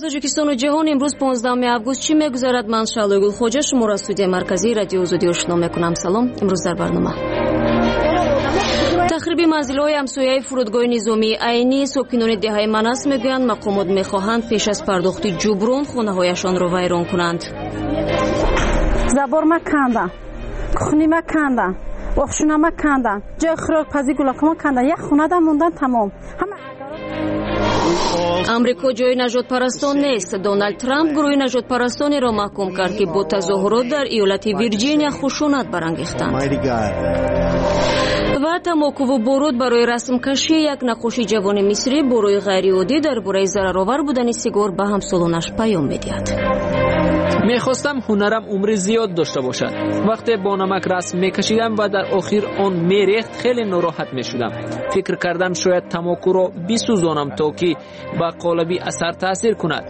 توجیکستان و جهان امروز 15 август چی میگذارد؟ من شالوگل خوجه شما را استودیو مرکزی رادیو آزادی آشنا میکنم. سلام. امروز در برنامه تخریب منزل‌های همسایه فرودگاه نظامی عینی ساکنان دهه مناس میگویند مقامات میخواهند پیش از پرداخت جبران خانه‌هایشان را ویران کنند. زبار ما کندن، کخنی ما کندن، وخشونه ما کندن، جای خوراک پزی گلاک ما کندن، یک خونه دم موندن تمام. امریکا جای نجات پرستان نیست. دونالد ترامپ گروه نجات پرستانی را محکوم کرد که با تظاهرات در ایالت ویرجینیا خشونت برانگیختند. و تماکو و بارود برای رسم کشی یک نقاشی جوان مصری برای غیرعادی درباره ضررآور بودن سیگار به همسالانش پیام می‌دهد. میخواستم هنرم عمر زیاد داشته باشد. وقتی با نمک رسم میکشیدم و در آخر آن میریخت خیلی ناراحت میشدم. فکر کردم شاید تماکو را بسوزانم تا که با قالبی اثر تاثیر کند.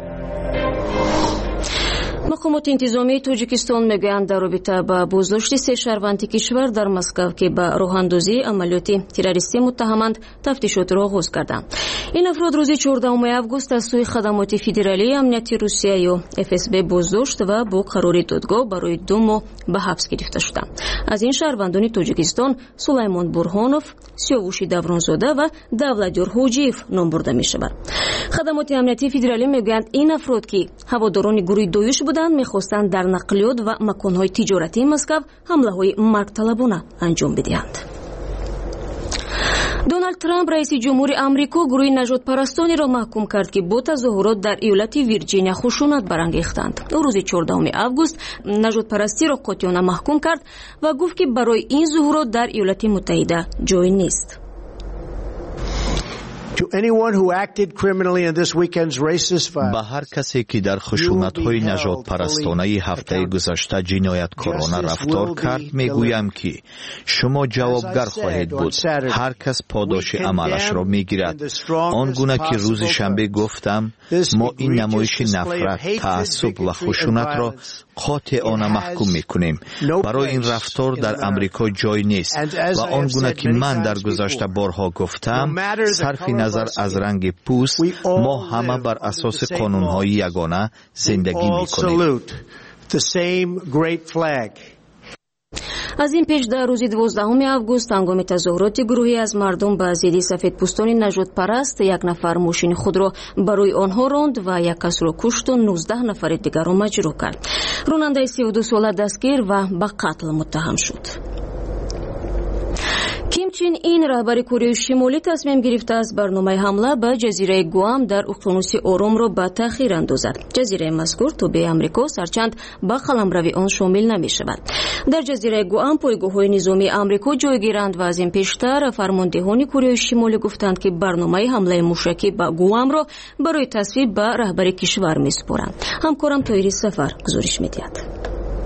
مقامات انتظامی توجیکستان میگویند در رابطه با بازداشت 3 شهروند کشور در مسکو که به راه اندازی عملیات تروریستی متهمند تفتیشات را آغاز کردند. این افراد روز 14 август از سوی خدمات فدرالی امنیت روسیه یا FSB بازداشت و با قرار دادگاه برای 2 ماه به حبس گرفته شدند. از این شهروندان توجیکستان سلیمان برهانوف، سیاوش دورانزاده و دولتیار حوجیف نام برده میشوند. خدمات امنیتی فدرالی میگویند این افراد که هواداران گروه دویش میخواستند در نقلیات و مکانهای تجارتی مسکو حمله‌های مرگطلبانه انجام بدهند. دونالد ترامپ رئیس جمهور آمریکا گروه نجات پرستانی را محکوم کرد که با تظاهرات در ایالت ویرجینیا خشونت برانگیختند. روز 14 август نجات پرستی را قاطعانه محکوم کرد و گفت که برای این ظهورات در ایالات متحده جای نیست. به هر کسی که در خشونت‌های نجات پرستانه هفته گذشته جنایتکارانه رفتار کرد میگویم که شما جوابگر خواهید بود. هر کس پاداش عملش را میگیرد. آنگونه که روز شنبه گفتم ما این نمایش نفرت، تعصب و خشونت را قاطعانه محکوم میکنیم. برای این رفتار در امریکا جای نیست و آنگونه که من در گذشته بارها گفتم صرف نظر از رنگ پوست ما همه بر اساس قانون‌های یگانه زندگی میکنیم. از این پیش در روز 12 август هنگام تظاهرات گروهی از مردم به ضد سفیدپوستان نجات پرست 1 نفر ماشین خود را برای آنها راند و 1 کس را کشت و 19 نفر دیگر را مجروح کرد. راننده 32 ساله دستگیر و به قتل متهم شد. کیم چین این رهبر کره شمالی تصمیم گرفته است برنامه حمله به جزیره گوام در اقیانوس آرام را به تأخیر اندازد. جزیره مذکور تابع آمریکا سرچند به قلمرو آن شامل نمی شود. در جزیره گوام پایگاه‌های نظامی آمریکا جایگیرند و از این پیشتر فرماندهان کره شمالی گفتند که برنامه حمله موشکی به گوام را برای تصویب به رهبر کشور می‌سپارند. همکارم طاهری سفر گزارش می‌دهد.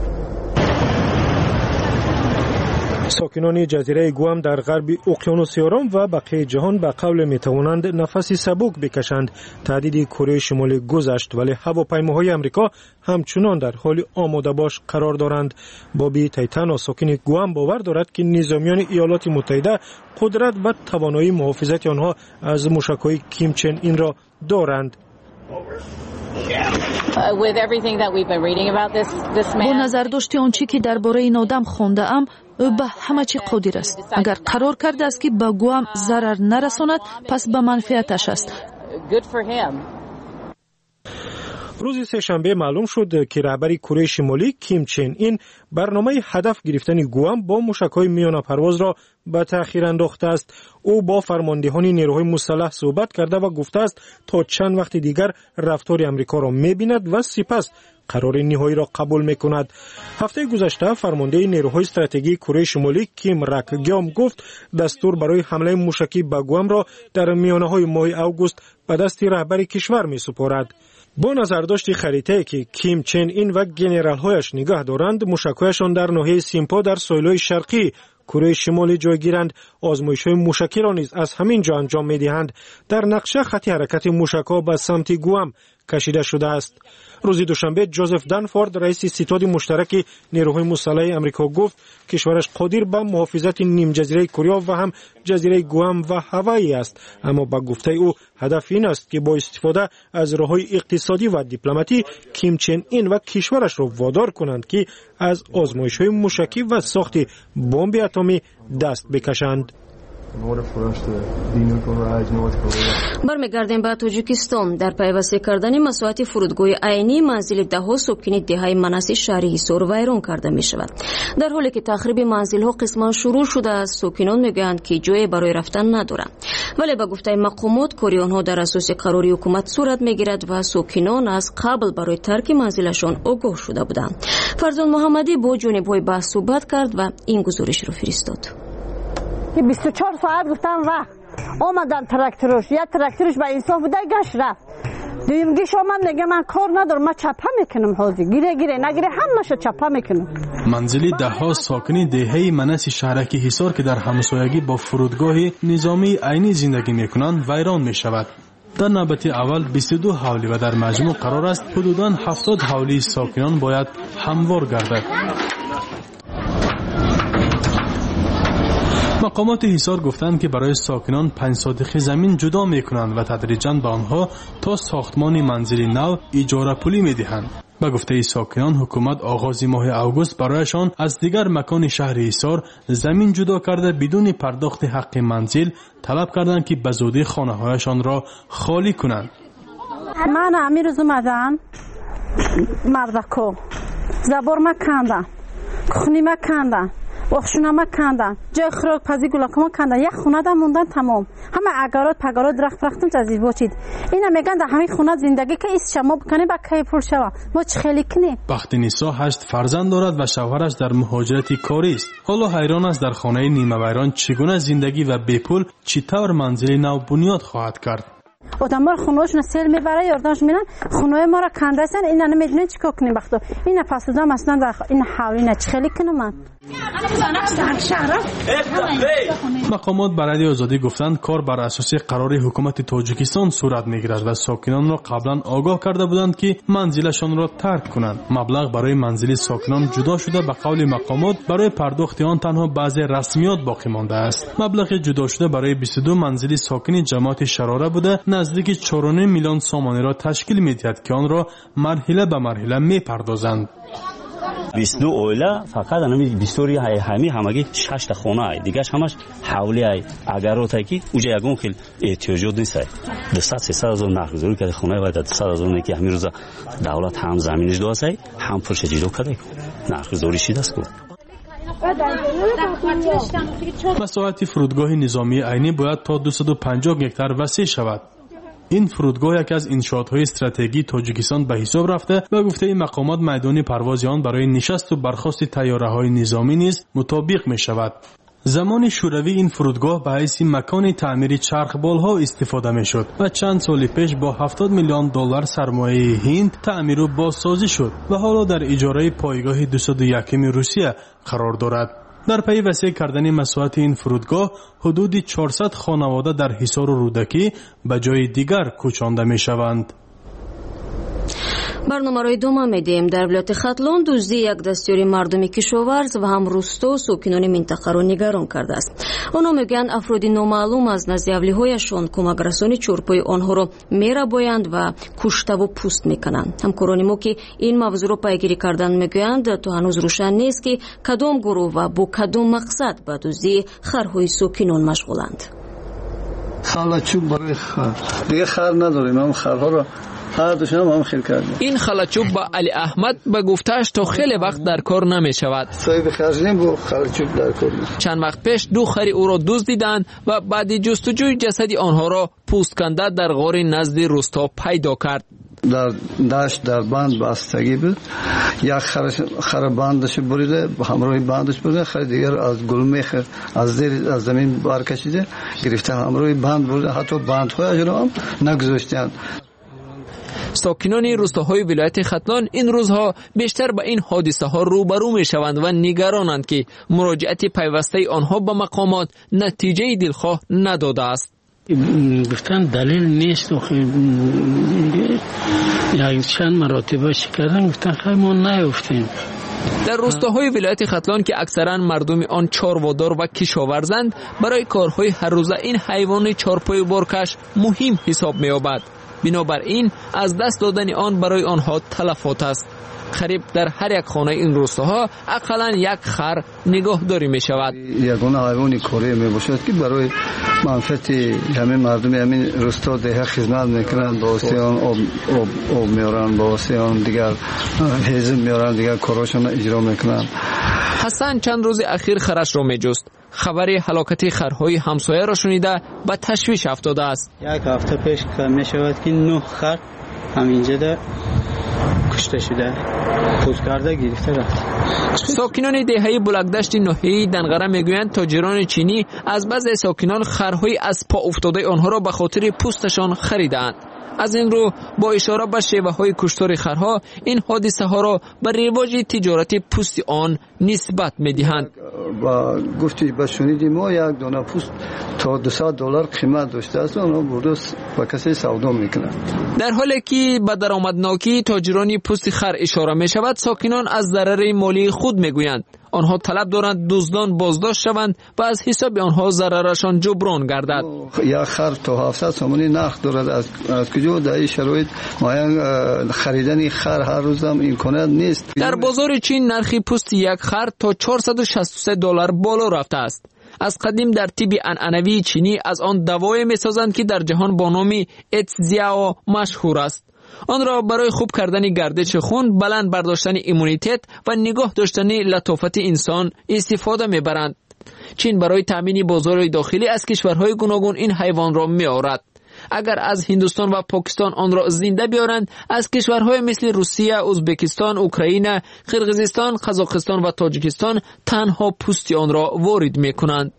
ساکنان جزیره گوام در غرب اقیانوس آرام و بقیه جهان به قول میتوانند نفسی سبک بکشند. تهدید کره شمالی گذشت ولی هواپیماهای آمریکا همچنان در حال آماده باش قرار دارند. بابی تایتانا ساکن گوام باور دارد که نظامیان ایالات متحده قدرت و توانایی محافظت آنها از موشک‌های کیم چن این را دارند. با نظر داشته آنچه که درباره این آدم خوانده ام او به همه چی قادر است. اگر قرار کرده است که به گوام ضرر نرساند پس به منفعتش است. روز سه‌شنبه معلوم شد که رهبر کره شمالی کیم چن این برنامه هدف گرفتن گوام با موشک‌های میانه پرواز را به تأخیر انداخته است. او با فرماندهان نیروهای مسلح صحبت کرده و گفته است تا چند وقت دیگر رفتار آمریکا را می‌بیند و سپس قرار نهایی را قبول می‌کند. هفته گذشته فرمانده نیروهای استراتژی کره شمالی کیم راکگیام گفت دستور برای حمله موشکی به گوام را در میانه‌های ماه اوگوست به دست رهبر کشور می‌سپارد. با نظرداشت خریطه‌ای که کیم چن این و گنرال‌هایش نگاه دارند، موشک‌هایشان در ناحیه سیمپا در ساحل‌های شرقی کره شمالی جایگیرند. آزمایش‌های موشکی را نیز از همین جا انجام می‌دهند. در نقشه خط حرکت موشک‌ها به سمت گوام کشیده شده است. روز دوشنبه جوزف دنفورد رئیس ستاد مشترک نیروهای مسلح آمریکا گفت کشورش قادر به محافظت نیم جزیره کره و هم جزیره گوام و هاوایی است، اما با گفته او هدف این است که با استفاده از راههای اقتصادی و دیپلماتی کیم چن این و کشورش را وادار کنند که از آزمایش‌های موشکی و ساخت بمب اتمی دست بکشند. برمیگردیم به تاجیکستان. در پیوسته کردن مساحت فرودگاه عینی منزل دهها ساکن دهه مناسی شهر هیسار ویران کرده می شود. در حالی که تخریب منزل ها قسما شروع شده است، ساکنان میگویند که جای برای رفتن ندارند، ولی به گفته مقامات کاری آنها در اساس قراری حکومت صورت میگیرد و ساکنان از قبل برای ترک منزلشان آگاه شده بودند. فرزان محمدی با جانب‌های بحث صحبت کرد و این گزارش را فرستاد. 24 ساعت گفتم وقت آمدن تراکتورش، یا تراکتورش به انصاف بوده گشت رفت. دیمگیش آمد میگه من کار ندارم، من چپه میکنم، حاضر گیره نگیره همه‌شو چپه میکنم. منزلی دهها ساکنی دهه مناسی شهرک هیسار که در همسایگی با فرودگاه نظامی عینی زندگی میکنند ویران میشود. در نوبت اول 22 حولی و در مجموع قرار است حدوداً 70 حولی ساکنان باید هموار گردد. مقامات هیسار گفتند که برای ساکنان 5 ساطح زمین جدا میکنند و تدریجاً به آنها تا ساختمان منزلی نو اجاره پولی میدهند. به گفته ساکنان حکومت آغاز ماه اوگوست برایشان از دیگر مکان شهر هیسار زمین جدا کرده بدون پرداخت حق منزل طلب کردند که به زودی خانه‌هایشان را خالی کنند. من امیر روز اومدم مردکو زبور ما کندن، کخنی ما کندن، وخشونه ما کندن، جای خوراک پزی گلاکما کندن، یک خونه دا موندن تمام. همه اگرات پگرات درخت جزیز باشید. اینا میگن در همین خونه زندگی که ایست شما بکنی با کی پول شوا. ما چه خیلی کنی؟ بخت نیسا 8 فرزند دارد و شوهرش در مهاجرت کاری است. حالا حیران است در خانه نیمه ویران چگونه زندگی و بی پول چطور منزل نو بنیاد خواهد کرد. آدم‌ها خونه‌هاشون سیل میبره یارداش میرن خونه ما را کنده‌اند. اینا نمیدونن چیکار کنیم وقتا. اینا پسودام اصلا در این حوالی چخلی کنم من. مقامات برای آزادی گفتند کار بر اساس قرار حکومت تاجیکستان صورت میگیرد و ساکنان را قبلا آگاه کرده بودند که منزلشان را ترک کنند. مبلغ برای منزل ساکنان جدا شده. به قول مقامات برای پرداخت آن تنها بعضی رسمیات باقی مانده است. مبلغ جدا شده برای 22 منزل ساکن جماعت شراره بوده نزدیک 4.5 میلیون سامانه را تشکیل می‌دهد که آن را مرحله به مرحله می‌پردازند. 22 اویلا فقط همین 22 همگی 6 تا خانه ای دیگه همش حولی ای اگرات کی اوجا یگون خیل احتیاجات نیست. 200-300 هزار نخزوری که خانه و 200 هزار که همین روز دولت هم زمینش داشته هم پولش جیرو کرده نخزوری شید است کو. مساحت فرودگاه نظامی عینی باید تا 250 هکتار وسیع شود. این فرودگاه یکی از انشاءات‌های استراتژیکی تاجیکستان به حساب رفته و گفته مقامات میدان پرواز آن برای نشست و برخاست طیاره‌های نظامی نیز مطابق می‌شود. زمان شوروی این فرودگاه به حیث مکان تعمیر چرخبال‌ها استفاده می‌شد و چند سال پیش با 70 میلیون دلار سرمایه هند تعمیر و بازسازی شد و حالا در اجاره پایگاه 201 روسیه قرار دارد. در پی وسیع کردن مساحت این فرودگاه حدود 400 خانواده در حصار و رودکی به جای دیگر کوچانده می شوند. برنامه را ادامه میدیم. در ولایت ختلان دزدی یک دستیاری مردمی کشاورز و هم روستا ساکنان منطقه را نگران کرده است. آنها میگویند افراد نامعلوم از نزد اولیهایشان کمک رسانی چرپای آنها را میربایند و کشته و پوست میکنند. همکاران ما که این موضوع را پیگیری کردند میگویند تا هنوز روشن نیست که کدام گروه و با کدام مقصد به دزدی خرهای ساکنان مشغولند. خالچوب برای خر دیگه خر نداریم، هم خرها را هر دوشم هم خیر کردیم. این خالچوب با علی احمد به گفتهش تا خیلی وقت در کار نمی شود. صاحب خرجیم با خالچوب در کار نیست. چند وقت پیش 2 خر او را دزدیدند و بعد جستجوی جسد آنها را پوست کنده در غار نزد روستا پیدا کرد. در دشت در بند بستگی بود. یک خر بندش بریده با همراه بندش بریده، خر دیگر از گلمه از زیر از زمین برکشیده گرفته همراه بند بریده، حتی بندهای را هم نگذاشتند. ساکنان روستاهای ولایت ختلان این روزها بیشتر با این حادثه ها روبرو می شوند و نگرانند که مراجعت پیوسته آنها به مقامات نتیجه دلخواه نداده است. گفتن دلیل نیست یک چند مراتبه کردن گفتن خیلی ما نیفتیم. در روستاهای ولایت ختلان که اکثرا مردم آن چاروادار و کشاورزند، برای کارهای هر روزه این حیوان چارپای بارکش مهم حساب می‌یابد. بنابراین از دست دادن آن برای آنها تلفات است. قریب در هر یک خانه این روستاها اقلا یک خر نگهداری می شود. یگانه حیوانی کاری می باشد که برای منفعت همه مردم همین روستا ده خدمت میکنند. با آسیان آب میارن، با آسیان دیگر هیزم میارن، دیگر کاراشون اجرا میکنند. حسن چند روز اخیر خرش را می جست. خبر هلاکت خرهای همسایه را شنیده به تشویش افتاده است. یک هفته پیش می شود که 9 خر همینجا ده کشته شده، پوست کرده گرفته رفت. ساکنان دهه بلکدشت ناحیه دنقره میگویند تاجران چینی از بعضی ساکنان خرهای از پا افتاده آنها را به خاطر پوستشان خریدند. از این رو با اشاره به شیوه های کشتار خرها این حادثه ها را به رواج تجارت پوست آن نسبت میدهند. با گفتی با شنیدیم ما یک دانه پوست تا $200 قیمت داشته است، اونها برده با کسی سودا میکنند. در حالی که به درآمدناکی تاجران پوست خر اشاره می شود، ساکنان از ضرر مالی خود میگویند. آنها طلب دارند دزدان بازداشت شوند و از حساب آنها ضررشان جبران گردد. یک خر تا 700 تومانی نرخ دارد. از کجا در این شرایط خریدن خر هر روز هم امکانات نیست. در بازار چین نرخ پوست یک خر تا $463 بالا رفته است. از قدیم در طب عنعنوی چینی از آن دوایی می‌سازند که در جهان با نام اتزیاو مشهور است. آن را برای خوب کردن گردش خون، بلند برداشتن ایمونیتت و نگاه داشتن لطافت انسان استفاده میبرند. چین برای تامین بازار داخلی از کشورهای گوناگون این حیوان را میآورد. اگر از هندوستان و پاکستان آن را زنده بیارند، از کشورهای مثل روسیه، ازبکستان، اوکراین، قرقیزستان، قزاقستان و تاجیکستان تنها پوست آن را وارد میکنند.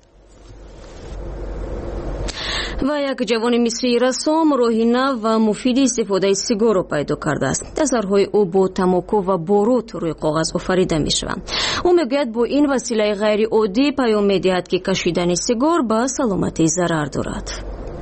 و یک جوان مصری رسام راهی نو و مفید استفاده سیگار را پیدا کرده است. اثرهای او با تماکو و باروت روی کاغذ آفریده می شوند. او میگوید با این وسیله غیر عادی پیام میدهد که کشیدن سیگار به سلامتی ضرر دارد.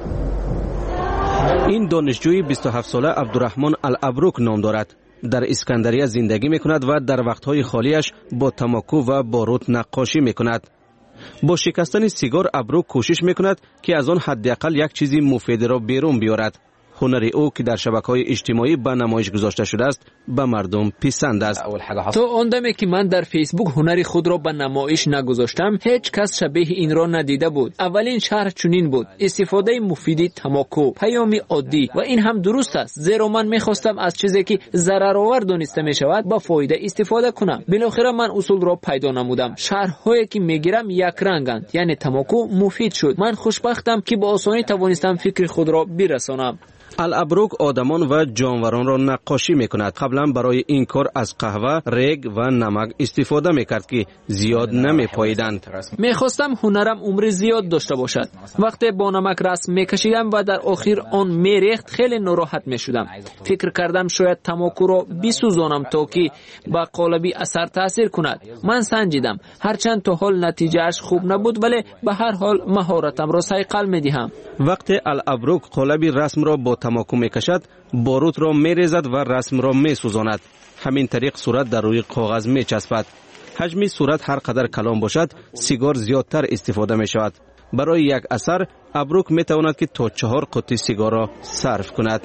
این دانشجوی 27 ساله عبدالرحمن الابروک نام دارد. در اسکندریه زندگی می کند و در وقتهای خالیش با تماکو و باروت نقاشی می کند. با شکستن سیگار ابروک کوشش میکند که از آن حداقل یک چیزی مفید را بیرون بیارد. هنر او که در شبکه‌های اجتماعی به نمایش گذاشته شده است به مردم پسند است. تا آن دمی که من در فیسبوک هنر خود را به نمایش نگذاشتم، هیچ کس شبیه این را ندیده بود. اولین شرح چنین بود: استفاده مفید تماکو، پیامی عادی و این هم درست است، زیرا من میخواستم از چیزی که ضررآور دانسته میشود با فایده استفاده کنم. بالاخره من اصول را پیدا نمودم. شرح‌هایی که میگیرم یک رنگند، یعنی تماکو مفید شد. من خوشبختم که با آسانی توانستم فکر خود را برسانم. الابروک آدمان و جانوران را نقاشی میکند. قبلا برای این کار از قهوه، ریگ و نمک استفاده میکرد که زیاد نمیپاییدند. میخواستم هنرم عمر زیاد داشته باشد. وقتی با نمک رسم میکشیدم و در آخر آن میریخت خیلی ناراحت میشدم. فکر کردم شاید تماکو را بسوزانم تا که به قالبی اثر تاثیر کند. من سنجیدم، هرچند تا حال نتیجهش خوب نبود، ولی به هر حال مهارتم را صیقل میدهم. وقتی الابروک قالبی رسم را با تماکو میکشد، باروت را میریزد و رسم را میسوزاند. همین طریق صورت در روی کاغذ میچسبد. حجم صورت هر قدر کلان باشد، سیگار زیادتر استفاده میشود. برای یک اثر ابروک میتواند که تا 4 قطعه سیگار را صرف کند.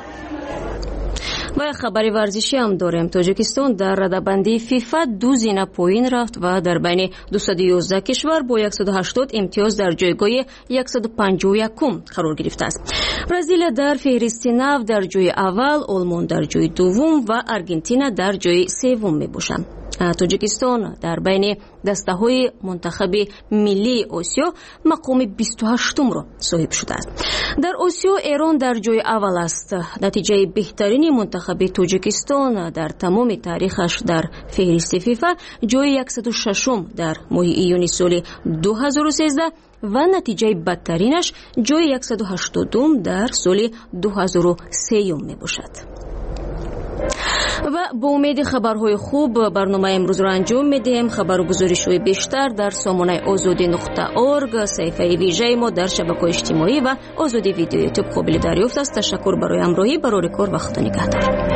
و خبری ورزشی هم داریم. تاجیکستان در رده‌بندی فیفا 2 زینه پایین رفت و در بین 211 کشور با 180 امتیاز در جایگاه 151 قرار گرفته است. برزیل در فهرست نو در جای اول، آلمان در جای دوم و ارژانتین در جای سوم میباشند. تاجیکستان در بین دسته‌های منتخب ملی آسیا مقام 28 را صاحب شده است. در آسیا ایران در جای اول است. نتیجه بهترین منتخب تاجیکستان در تمام تاریخش در فهرست فیفا جای 106 در ماه ایون سال 2013 و نتیجه بدترینش جای 180 در سال 2003 می باشد. و با امید خبرهای خوب برنامه امروز را انجام میدیم. خبر و گزارش‌های بیشتر در سامانه azadi.org، صفحه ویژه ما در شبکه‌های اجتماعی و آزادی ویدیو یوتیوب قابل دریافت است. تشکر برای همراهی. برای کار وقت نگهدار.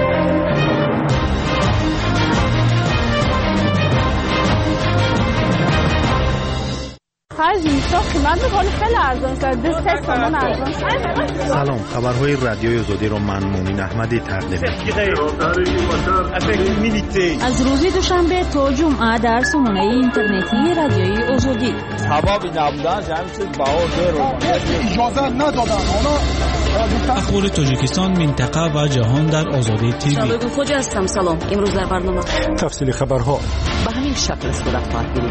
سلام، خبرهای رادیوی آزادی رو من مومن احمدی تقدیم می‌کنم. از روز دوشنبه تا جمعه در سامانه اینترنتی رادیوی آزادی. اجازه ندادن اخبار تاجیکستان، منطقه و جهان در آزادی تیوی. شبکه خوج هستم. سلام. امروز در برنامه تفصیل خبرها به همین شکل صورت خواهد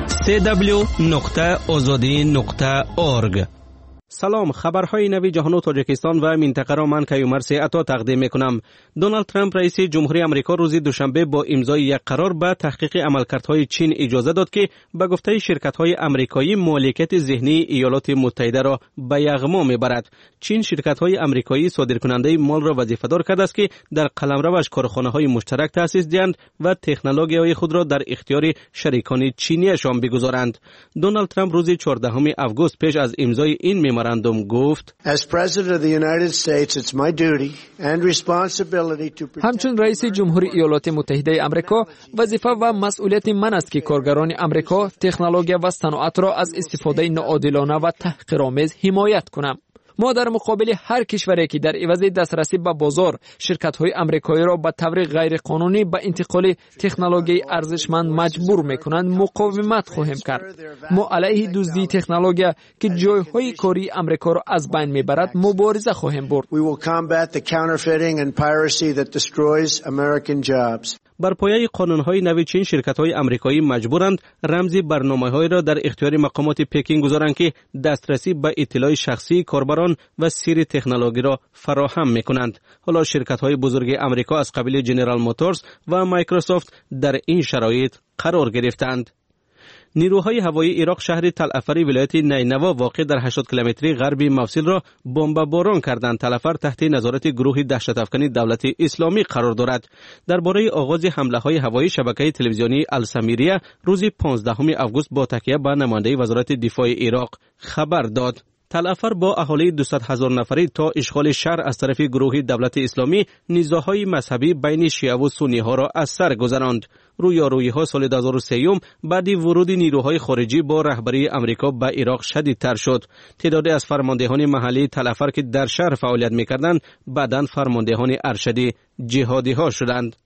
www.azadi.org. سلام، خبرهای نوی جهان و تاجیکستان و منطقه را من کیومر عطا تقدیم میکنم. دونالد ترامپ رئیس جمهوری آمریکا روز دوشنبه با امضای یک قرار به تحقیق عملکردهای چین اجازه داد که به گفته شرکت‌های آمریکایی مالکیت ذهنی ایالات متحده را به یغما میبرد. چین شرکت‌های آمریکایی صادرکننده مال را وظیفه‌دار کرده است که در قلمروش کارخانه‌های مشترک تأسیس دهند و تکنولوژی‌های خود را در اختیار شریکان چینی‌شان بگذارند. دونالد ترامپ روز 14 آگوست پیش از امضای این ممورندوم گفت: همچون رئیس جمهوری ایالات متحده آمریکا وظیفه و مسئولیت من است که کارگران آمریکا تکنولوژی و صنعت را از استفاده ناعادلانه و تحقیرآمیز حمایت کنم. ما در مقابل هر کشوری که در عوض دسترسی به بازار شرکت‌های آمریکایی را به طور غیر قانونی به انتقال تکنولوژی ارزشمند مجبور می‌کنند مقاومت خواهیم کرد. ما علیه دزدی تکنولوژی که جای‌های کاری آمریکا را از بین می‌برد مبارزه خواهیم برد. بر پایه قانون‌های نوی چین شرکت‌های آمریکایی مجبورند رمز برنامه‌های را در اختیار مقامات پکین گذارند که دسترسی به اطلاع شخصی کاربران و سیر تکنولوژی را فراهم می‌کنند. حالا شرکت‌های بزرگ آمریکا از قبیل جنرال موتورز و مایکروسافت در این شرایط قرار گرفتند. نیروهای هوایی عراق شهر تل افر ولایت نینوا واقع در 80 کیلومتری غربی موصل را بمباران کردند. تل افر تحت نظارت گروه دهشت‌افکن دولت اسلامی قرار دارد. درباره آغاز حمله‌های هوایی شبکه تلویزیونی السمیریه روز 15 آگوست با تکیه به نماینده وزارت دفاع عراق خبر داد. تل افر با اهالی 200,000 نفری تا اشغال شهر از طرف گروه دولت اسلامی نزاع‌های مذهبی بین شیعه و سنی ها را از سر گذراند. رویارویی‌ها سال 2003 بعد ورود نیروهای خارجی با رهبری آمریکا به عراق شدیدتر شد. تعدادی از فرماندهان محلی تل افر که در شهر فعالیت می‌کردند بعداً فرماندهان ارشدی جهادی‌ها شدند.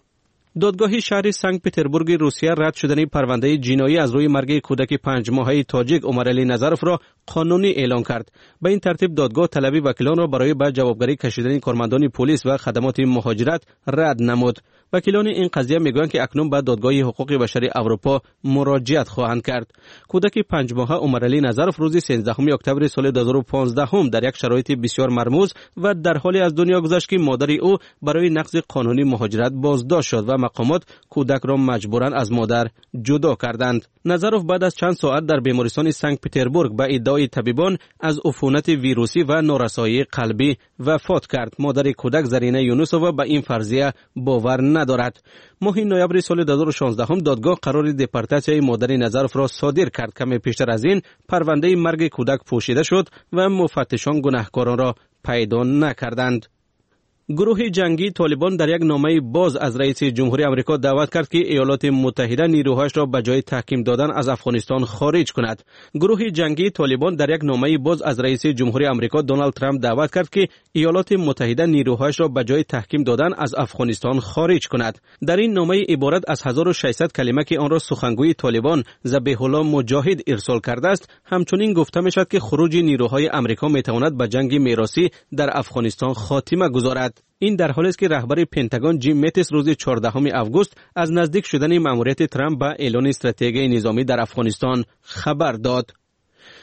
دادگاه شهر سنت پترزبورگ روسیه رد شدن پرونده جنایی از روی مرگ کودک 5 ماهه تاجیک عمرعلی نظروف را قانونی اعلام کرد. به این ترتیب دادگاه طلب وکیلان را برای به جوابگری کشیدن کارمندان پلیس و خدمات مهاجرت رد نمود. وکیلان این قضیه میگویند که اکنون به دادگاه حقوق بشر اروپا مراجعت خواهند کرد. کودک 5 ماهه عمرعلی نظروف روز 13 اکتبر سال 2015 در یک شرایط بسیار مرموز و در حالی از دنیا گذشت که مادر او برای نقض قانونی مهاجرت بازداشت شد و مقامات کودک را مجبوراً از مادر جدا کردند. نظروف بعد از چند ساعت در بیمارستان سنت پترزبورگ به ادعای طبیبان از عفونت ویروسی و نارسایی قلبی وفات کرد. مادر کودک زرینه یونوسووا به این فرضیه باور ندارد. ماه نوامبر سال 2016 دادگاه قرار دپورتاسیون مادر نظروف را صادر کرد. کمی پیشتر از این پرونده مرگ کودک پوشیده شد و مفتشان گناهکاران را پیدا نکردند. گروه جنگی طالبان در یک نامه باز از رئیس جمهوری آمریکا دعوت کرد که ایالات متحده نیروهایش را به جای تحکیم دادن از افغانستان خارج کند. گروه جنگی طالبان در یک نامه باز از رئیس جمهوری آمریکا دونالد ترامپ دعوت کرد که ایالات متحده نیروهایش را به جای تحکیم دادن از افغانستان خارج کند. در این نامه عبارت از 1600 کلمه که آن را سخنگوی طالبان ذبیح الله مجاهد ارسال کرده است، همچنین گفته می‌شود که خروج نیروهای آمریکا می‌تواند به جنگ میراثی در افغانستان خاتمه گذارد. این در حالی است که رهبر پنتاگون جیم متیس روز 14 آگوست از نزدیک شدن مأموریت ترامپ به اعلان استراتژی نظامی در افغانستان خبر داد.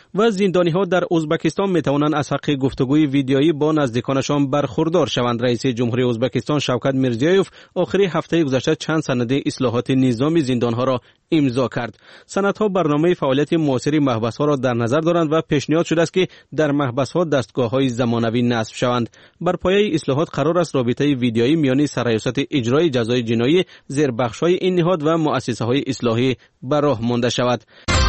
و زندانی‌ها در ازبکستان می‌توانند از حق گفتگوی ویدیویی با نزدیکانشان برخوردار شوند. رئیس جمهوری ازبکستان شوکت میرزیویف آخر هفته گذشته چند سند اصلاحات نظام زندان‌ها را امضا کرد. سندها برنامه فعالیت معاصر محبس‌ها را در نظر دارند و پیشنهاد شده است که در محبس‌ها دستگاه‌های زمانوی نصب شوند. بر پایه اصلاحات قرار است رابطه ویدیویی میان سرایست اجرای جزای جنایی زیر بخش‌های این نهاد و مؤسسه‌های اصلاحی به راه مانده شود.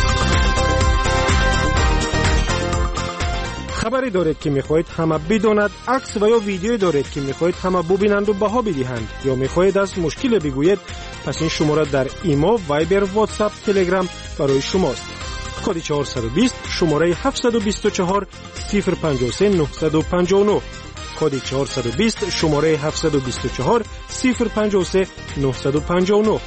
خبری دارید که میخواهید همه بداند، عکس و یا ویدیو دارید که میخواهید همه ببینند و بها بدهند، یا میخواهید از مشکل بگویید، پس این شماره در ایما، وایبر، واتساپ، تلگرام برای شماست. کد 420 شماره 724 053 959. کد 420 شماره 724 053 959.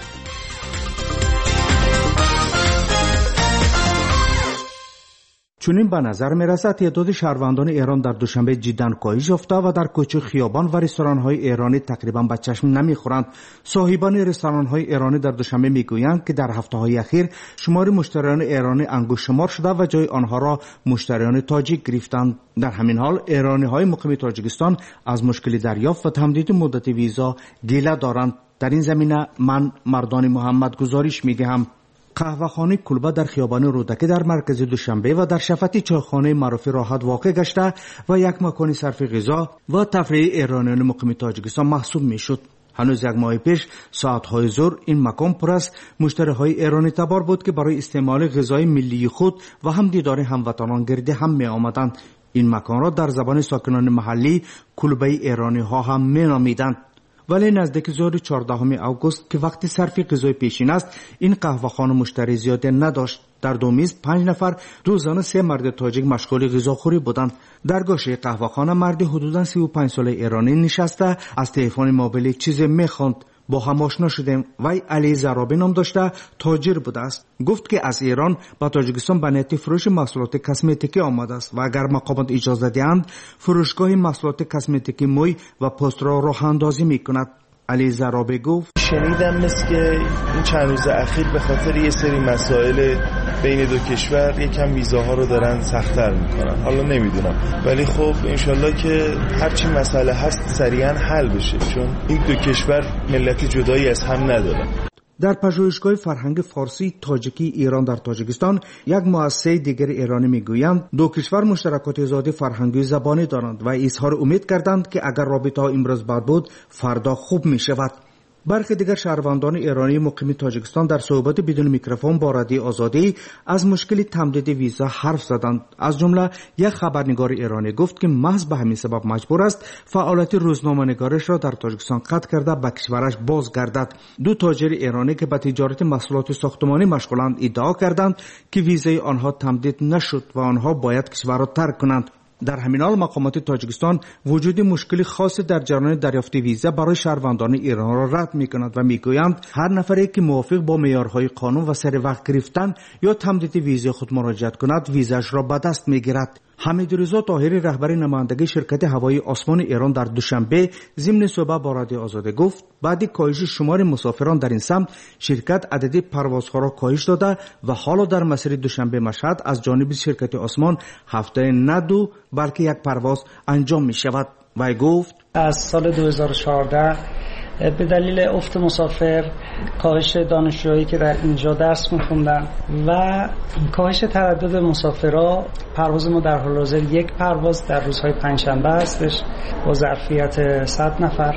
چنین به نظر می‌رسد تعداد شهروندان ایران در دوشنبه جداً کاهش یافته و در کوچه، خیابان و رستوران‌های ایرانی تقریباً به چشم نمی‌خورند. صاحبان رستوران‌های ایرانی در دوشنبه می‌گویند که در هفته‌های اخیر شمار مشتریان ایرانی انگشت شمار شده و جای آنها را مشتریان تاجیک گرفتند. در همین حال ایرانی‌های مقیم تاجیکستان از مشکل دریافت و تمدید مدت ویزا گله دارند. در این زمینه من مردان محمد گزارش می‌دهم. قهوه‌خانه کلبه در خیابان رودکی در مرکز دوشنبه و در شفتی چایخانه معروف راحت واقع گشته و یک مکان صرف غذا و تفریح ایرانیان مقیم تاجیکستان محسوب میشد. هنوز یک ماه پیش ساعت‌های ظهر این مکان پر از مشتری‌های ایرانی تبار بود که برای استعمال غذای ملی خود و هم دیدار هموطنان گرد هم می آمدند. این مکان را در زبان ساکنان محلی کلبه ایرانی‌ها هم می نامیدند. ولی نزدیک ظهر 14 اوگوست که وقتی صرف غذای پیشین است، این قهوه‌خانه مشتری زیادی نداشت. در دو میز 5 نفر، 2 زن و 3 مرد تاجیک مشغول غذاخوری بودند. در گوشه قهوه‌خانه مردی حدوداً 35 ساله ایرانی نشسته از تلفن موبایل چیزی می‌خواند. با هم آشنا شدیم. وی علی زرابی نام داشته، تاجر بوده است. گفت که از ایران به تاجیکستان به نیت فروش محصولات کسمتیکی آمده است و اگر مقامات اجازه دهند فروشگاه محصولات کسمتیکی موی و پوست را راه اندازی می‌کند. علی زرابی گفت شنیدم مثل که این چند روز اخیر به خاطر یه سری مسائل بین دو کشور یکم ویزاها رو دارن سخت‌تر میکنن. حالا نمیدونم، ولی خب انشالله که هرچی مسئله هست سریعا حل بشه، چون این دو کشور ملت جدایی از هم ندارن. در پژوهشگاه فرهنگ فارسی تاجیکی ایران در تاجیکستان یک مؤسسه دیگر ایرانی میگویند دو کشور مشترکات زیاد فرهنگی زبانی دارند و اظهار امید کردند که اگر رابطه ها امروز بد بود فردا خوب می شود. برخی دیگر شهروندان ایرانی مقیم تاجیکستان در صحبت بدون میکروفون با رادیو آزادی از مشکل تمدید ویزا حرف زدند. از جمله یک خبرنگار ایرانی گفت که محض به همین سبب مجبور است فعالیت روزنامه‌نگارش را در تاجیکستان قطع کرده به کشورش بازگردد. دو تاجر ایرانی که به تجارت محصولات ساختمانی مشغولند ادعا کردند که ویزای آنها تمدید نشد و آنها باید کشور را ترک کنند. در همین حال مقامات تاجیکستان وجود مشکل خاصی در جریان دریافت ویزا برای شهروندان ایران را رد می‌کنند و می‌گویند هر نفری که موافق با معیارهای قانون و سر وقت گرفتن یا تمدید ویزای خود مراجعت کند ویزاش را به دست می‌گیرد. حمیدرضا طاهری رهبر نمایندگی شرکت هوایی آسمان ایران در دوشنبه ضمن صحبت با رادیو آزادی گفت بعد کاهش شمار مسافران در این سمت شرکت عدد پروازها را کاهش داده و حالا در مسیر دوشنبه مشهد از جانب شرکت آسمان هفته نه 2 بلکه 1 پرواز انجام می شود. وی گفت از سال 2014 به دلیل افت مسافر، کاهش دانشجویی که در اینجا درس می‌خوندن و کاهش تردد مسافرها، پرواز ما در حال حاضر 1 پرواز در روزهای پنجشنبه هستش با ظرفیت 100 نفر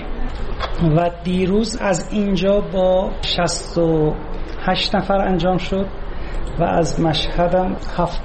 و دیروز از اینجا با 68 نفر انجام شد و از مشهد هم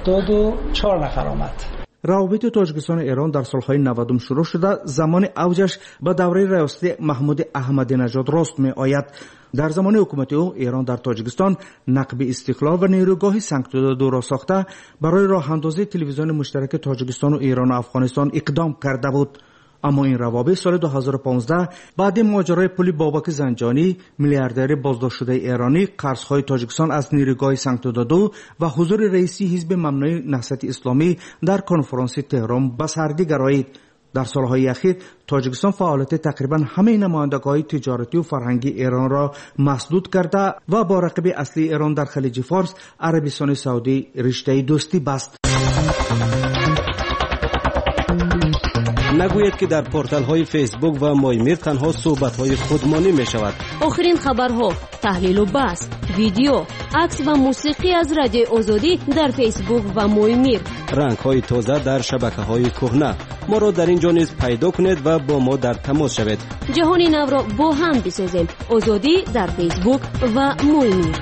74 نفر آمد. روابط تاجیکستان و ایران در سالهای 90 شروع شده. زمان اوجش به دوره ریاست محمود احمدی نژاد راست می آید. در زمان حکومت او ایران در تاجیکستان نقب استقلال و نیروگاه سنگ 2 را ساخته برای راه اندازی تلویزیون مشترک تاجیکستان و ایران و افغانستان اقدام کرده بود. اما این روابط سال 2015 بعد ماجرای پل بابک زنجانی، میلیاردر بازداشت شده ایرانی، قرض‌های تاجیکستان از نیروگاه سنگ 2 و حضور رئیسی حزب ممنوع نهضت اسلامی در کنفرانس تهران به سردی گرایید. در سالهای اخیر تاجیکستان فعالیت تقریبا همه نمایندگی‌های تجارتی و فرهنگی ایران را مسدود کرده و با رقیب اصلی ایران در خلیج فارس، عربستان سعودی، رشته دوستی بست. نگوید که در پورتال های فیسبوک و مایمیر تنها صحبت های خودمانی می شود. آخرین خبرها، تحلیل و بحث، ویدیو، عکس و موسیقی از رادیوی آزادی در فیسبوک و مایمیر. رنگ های تازه در شبکه های کهنه. ما را در اینجا نیز پیدا کنید و با ما در تماس شوید. جهانی نو را با هم بسازیم. آزادی در فیسبوک و مایمیر.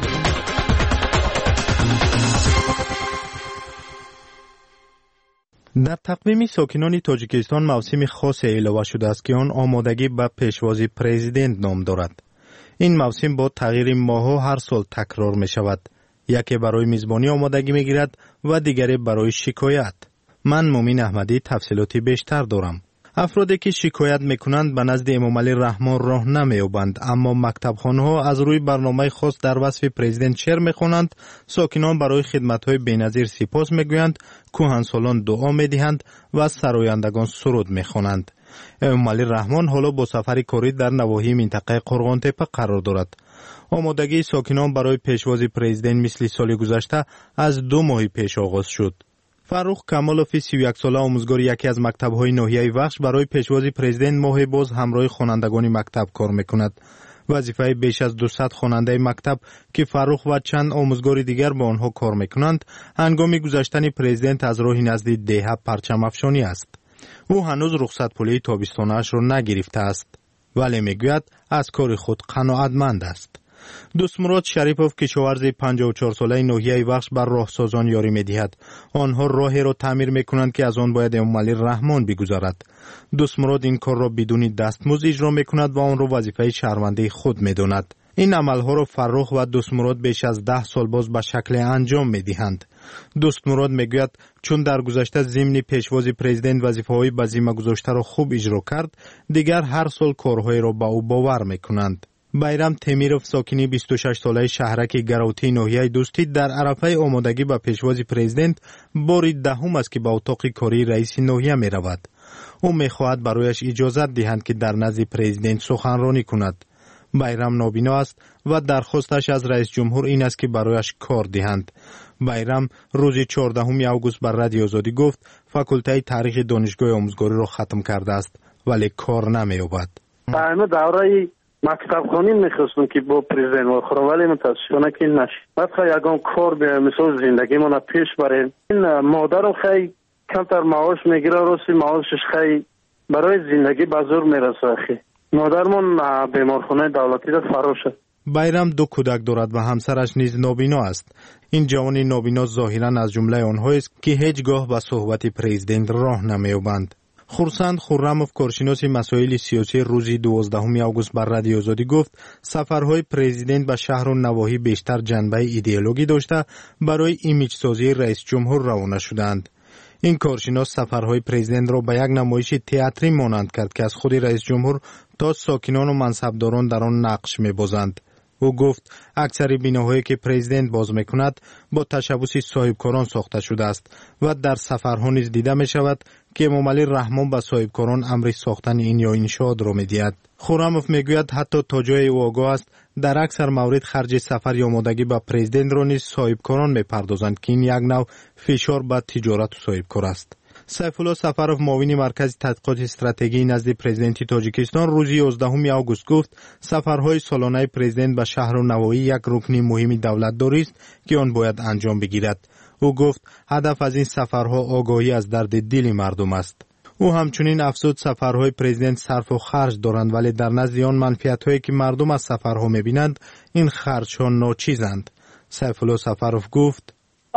در تقویم ساکنان تاجیکستان موسم خاص علاوه شده است که آن آمادگی به پیشوازی پرزیدنت نام دارد. این موسم با تغییر ماه‌ها هر سال تکرار می شود. یکی برای میزبانی آمادگی می گیرد و دیگری برای شکایت. من مومین احمدی تفصیلاتی بیشتر دارم. افرادی که شکایت میکنند به نزد امام علی رحمان راه نمی‌یابند، اما مکتبخانه‌ها از روی برنامه خاص در وصف پرزیدنت شعر میخوانند، ساکنان برای خدمت‌های بی‌نظیر سپاس میگویند، کهنسالان دعا میدهند و سرایندگان سرود میخوانند. امام علی رحمان حالا با سفر کاری در نواحی منطقه قرغان تپه قرار دارد. آمادگی ساکنان برای پیشوازی پرزیدنت مثل سال گذشته از 2 ماه پیش آغاز شد. فروخ کمالوفی 31 ساله آموزگار یکی از مکتب‌های ناحیه وخش برای پیشوازی پرزیدنت ماه باز همراه خوانندگان مکتب کار میکند. وظیفه بیش از 200 خواننده مکتب که فروخ و چند آموزگار دیگر با آنها کار میکنند، هنگام گذشتن پرزیدنت از راه نزد دهه پرچم افشانی است. او هنوز رخصت پولی تابستانش را نگرفته است، ولی میگوید از کار خود قناعتمند است. دوست مراد شریفوف کشاورز 54 ساله ناحیه وخش بر راهسازان یاری می‌دهد. آنها راهی را تعمیر می‌کنند که از آن باید امام علی رحمان بگذرد. دوست مراد این کار را بدون دستمزد اجرا می‌کند و آن را وظیفه شهروندی خود می‌داند. این عملها را فرخ و دوست مراد بیش از 10 سال باز به شکل انجام می‌دهند. دوست مراد میگوید چون در گذشته ضمن پیشوازی پرزیدنت وظیفه‌های به ذمه گذاشته را خوب اجرا کرد، دیگر هر سال کارهای را به او باور می‌کنند. بایرام تیمیروف ساکنی 26 ساله شهرک گراوتی ناحیه دوستی در عرفه آمادگی به پیشوازی پرزیدنت بار دهم است که به اتاق کاری رئیس ناحیه می رود. او می خواهد برایش اجازت دهند که در نزد پرزیدنت سخنرانی کند. بایرام نابینا است و درخواستش از رئیس جمهور این است که برایش کار دهند. بایرام روز 14 آگوست بر رادیو آزادی گفت فاکولته تاریخ دانشگاه آموزگاری را ختم کرده است ولی کار نمی‌یابد. دوره مکتبخانه میخواستم که با پرزیدنت واخورم ولی متاسفانه که نشد. بعد یگان کار به مثال زندگی من پیش بریم. این مادرم خیلی کمتر معاش میگیره، راستی معاشش خیلی برای زندگی بازور میرسه. خیلی مادرمون بیمارخانه دولتی را فرا شد. بایرام 2 کودک دارد و همسرش نیز نابینا است. این جوان نابینا ظاهرا از جمله آنها است که هیچگاه به صحبت پرزیدنت راه نمی‌یابند. خورسند خورموف کارشناس مسائل سیاسی روز 12 آگوست بر رادیو آزادی گفت سفرهای پرزیدنت به شهر و نواحی بیشتر جنبه ایدئولوژی داشته برای ایمیج سازی رئیس جمهور روانه شدند. این کارشناس سفرهای پرزیدنت را به یک نمایش تئاتری مانند کرد که از خود رئیس جمهور تا ساکنان و منصبداران در آن نقش می‌بازند. او گفت اکثر بیناهایی که پرزیدنت باز میکند با تشبث صاحبکاران ساخته شده است و در سفرها نیز دیده می شود که امام علی رحمان به صاحبکاران امر ساختن این یا انشاءات را میدهد. خورموف میگوید حتی تا جای او آگاه است در اکثر مورد خرج سفر یا آمادگی به پرزیدنت را نیز صاحبکاران میپردازند که این یک نوع فشار بر تجارت و صاحبکار است. سیف الله سفروف معاون مرکز تحقیقات استراتژی نزد پرزیدنت تاجیکستان روز 11 آگوست گفت سفرهای سالانه پرزیدنت به شهر و نواحی یک رکن مهم دولتداری است که آن باید انجام بگیرد. او گفت هدف از این سفرها آگاهی از درد دل مردم است. او همچنین افزود سفرهای پرزیدنت صرف و خرج دارند ولی در نزد آن منفعت‌هایی که مردم از سفرها می‌بینند این خرج‌ها ناچیزند. سیف الله سفروف گفت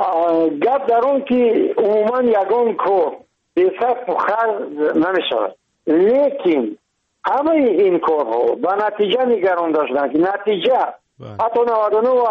گپ در اون که عموما یگان کار به صرف و خرج نمی شود، لیکن همه این کارها به نتیجه نگران داشتن که نتیجه حتی 99 و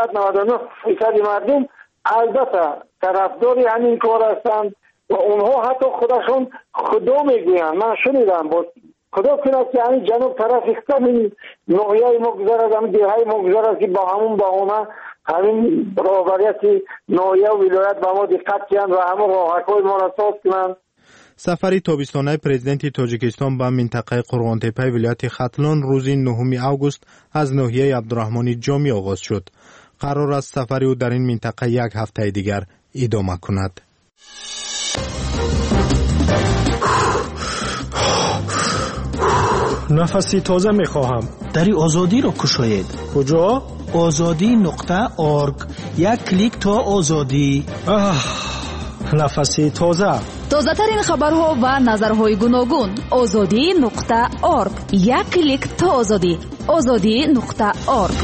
99% مردم البته طرفداری همین کار هستند و اونها حتی خودشون خدا میگویند. من شنیدم با خدا کنید که همین جنوب طرف اختمین نوعیه مگذر از همین دیهای مگذر است که با همون بهانه همین برابریت نوعیه و ولایت به ما دقت کنند و همون راهکای ما را ساز کنند. سفری تابستانه پرزیدنت تاجیکستان به منطقه قرغان تپه ولایت ختلان روز 9 آگوست از ناحیه عبدالرحمن جامی آغاز شد. قرار است سفر او در این منطقه یک هفته دیگر ادامه کند. نفسی تازه میخواهم. دری آزادی رو کشاید. کجا؟ azadi.org. یک کلیک تا آزادی. نفسی تازه. تازه ترین خبرها و نظرهای گوناگون. azadi.org. یک کلیک تا آزادی. azadi.org.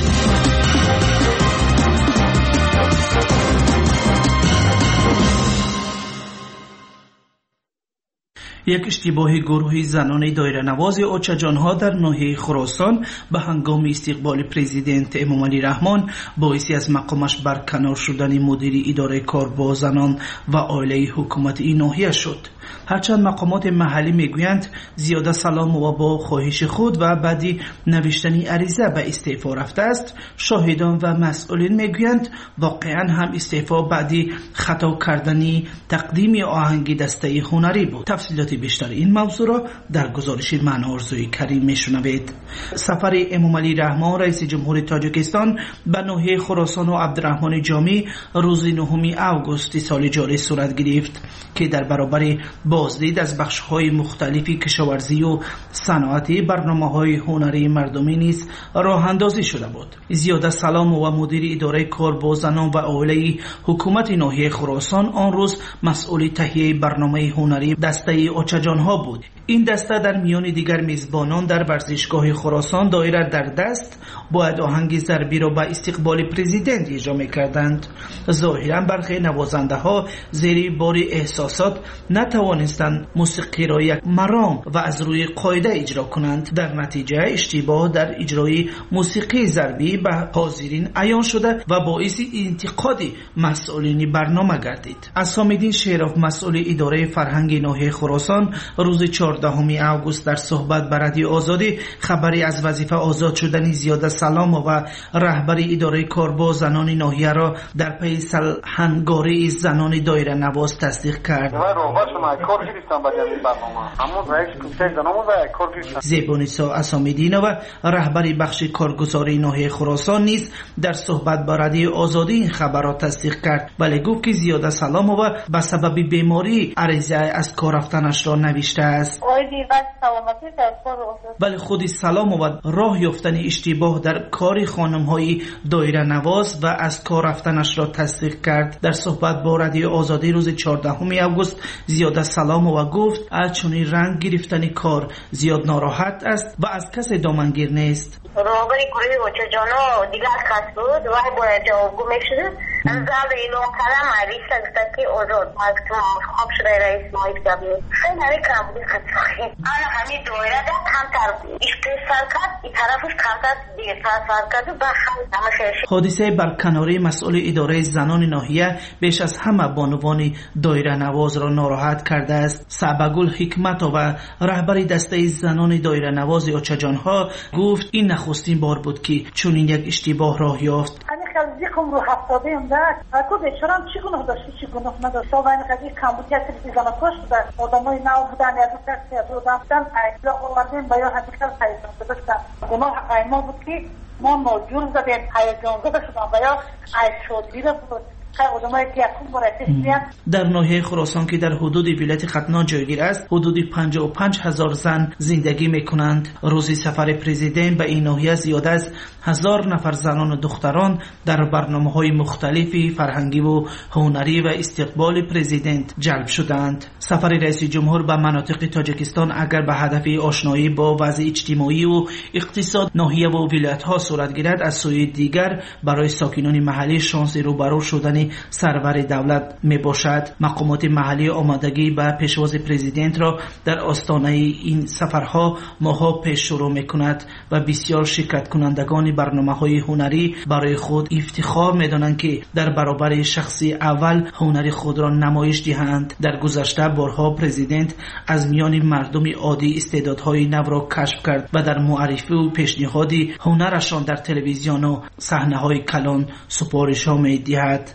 یک اشتباه گروهی زنان دایره‌نواز اوچجان‌ها در ناحیه خراسان به هنگام استقبال پرزیدنت امامعلی رحمان باعث از مقامش برکنار شدن مدیر اداره کار با زنان و عائله حکومت این ناحیه شد. هرچند مقامات محلی میگویند زیاده سلام و با خواهش خود و بعدی نوشتنی عریضه به استعفا رفته است، شاهدان و مسئولین میگویند واقعا هم استعفا بعدی خطا کردنی تقدیم آهنگ دسته هنری بود. تفصیلات بیشتر این موضوع را در گزارش من آرزوی کریم میشنوید. سفر امامعلی رحمان رئیس جمهور تاجیکستان به ناحیه خراسان و عبدالرحمن جامی روز 9 اوگوست سال جاری صورت گرفت که در برابر بازدید از بخش‌های مختلفی کشاورزی و صنعتی برنامه‌های هنری مردمی نیز راه اندازی شده بود. زیاده سلام و مدیر اداره کار با زنان و عائله حکومت ناحیه خراسان آن روز مسئول تهیه برنامه هنری دسته اوچجان‌ها بود. این دسته در میان دیگر میزبانان در ورزشگاه خراسان دایره در دست باید آهنگ ضربی را به استقبال پرزیدنت اجرا می‌کردند. ظاهراً برخی نوازنده‌ها زیر بار احساسات نتوانستند موسیقی را یک مرام و از روی قاعده اجرا کنند. در نتیجه اشتباه در اجرای موسیقی ضربی به حاضرین عیان شده و باعث انتقاد مسئولین برنامه گردید. اسام‌الدین شیرف مسئول اداره فرهنگ ناحیه خراسان روز 14 اوگوست در صحبت با رادیو آزادی خبری از وظیفه آزاد شدن زیاده سلام و رهبری اداره کار با زنان ناحیه را در پی سلحنگاری زنان دایره نواز تصدیق کرد. زیبانیسا اسام‌الدین و رهبری بخش کارگزاری ناحیه خراسان نیز در صحبت با رادیو آزادی این خبر را تصدیق کرد، ولی گفت که زیاده سلام و به سبب بیماری عریضه از کار رفتنش را نوشته است. ولی خود سلام و راه یافتن اشتباه در کار خانم‌های دایره نواز و از کار رفتنش را تصدیق کرد. در صحبت با رادیو آزادی روز 14 اوگوست زیاده سلام و گفت از چنین رنگ گرفتن کار زیاد ناراحت است و از کسی دامنگیر نیست. راهبری گروه اوچجانا دیگر کس بود و باید جوابگو میشد. از زرد اعلام کردم رئیس گفتن که آزاد تو خواب شده رئیس مایک جبیه خیلی همی کم بودی خطاقی آن همی دویره ده کمتر اشتسال کرد این طرفش کمتر دیگه سال کرد و بخم همه حادثه برکناری مسئول اداره زنان ناحیه بیش از همه بانوان دایره نواز را ناراحت کرده است. سعبگل حکمت و رهبری دسته زنان دایره نواز اوچجان‌ها گفت این نخستین بار بود که چنین یک اشتباه راه یافت. ذکم رو هفتاده هم داشت اکو بیچارم چی گناه داشتی چی گناه نداشت و این قضیه کمبودی از تلویزیون پاش بودن آدمای نو بودن از اون تاکسی از رو داشتن ایلا آوردیم با یا حقیقت هیجان زده شدن گناه ما بود که ما ناجور زدیم هیجان زده شدن و یا شادی رو بود. در ناحیه خراسان که در حدود ولایت ختنا جایگیر است حدود 55,000 زن زندگی میکنند. روزی سفر پرزیدنت به این ناحیه زیاده از 1000 نفر زنان و دختران در برنامه‌های مختلفی فرهنگی و هنری و استقبال پرزیدنت جلب شدند. سفر رئیس جمهور به مناطق تاجیکستان اگر به هدف آشنایی با وضع اجتماعی و اقتصاد ناحیه و ولایت‌ها صورت گیرد، از سوی دیگر برای ساکنان محلی شانس روبرو شدن سرور دولت می باشد. مقامات محلی آمادگی به پیشواز پرزیدنت را در آستانه این سفرها ماها پیش شروع می کند و بسیار شرکت کنندگان برنامه‌های هنری برای خود افتخار می دانند که در برابر شخصی اول هنر خود را نمایش دهند. در گذشته بارها پرزیدنت از میان مردم عادی استعدادهای نو را کشف کرد و در معرفی و پیشنهاد هنرشان در تلویزیون و صحنه‌های کلان سپارش ها می دهد.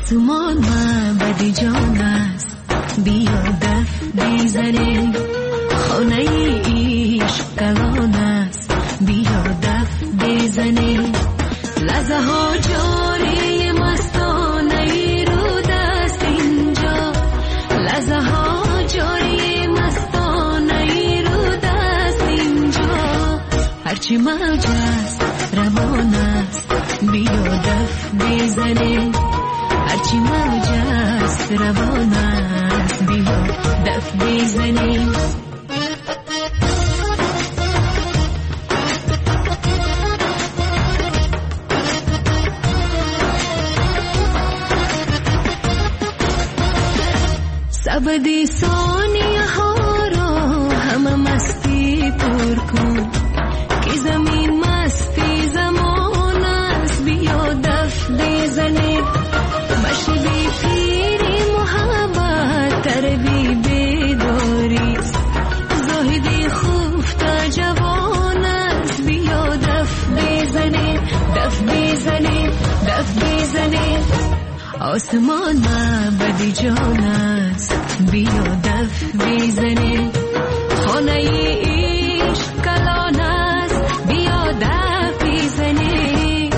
آسمان معبد جان است بیا دف بزنیم خانه عشق کلان است بیا دف بزنیم لحظه ها جاری مستانه رو دست اینجا لحظه ها جاری مستانه رو دست اینجا هرچی موج است روان است بیا دف بزنیم هرچی موج است روان است بیا دف بزنیم سبد ثانیه ها را همه مستی پر کن که زمین مستی زمان است بیا دف بزنیم مشبی پیری محبت تربی بداری زاهدی خفته جوان است بیا دف بزنیم دف بزنیم دف بزنیم آسمان معبد جان است بیا دف بزنیم خانه عشق کلان است بیا دف بزنیم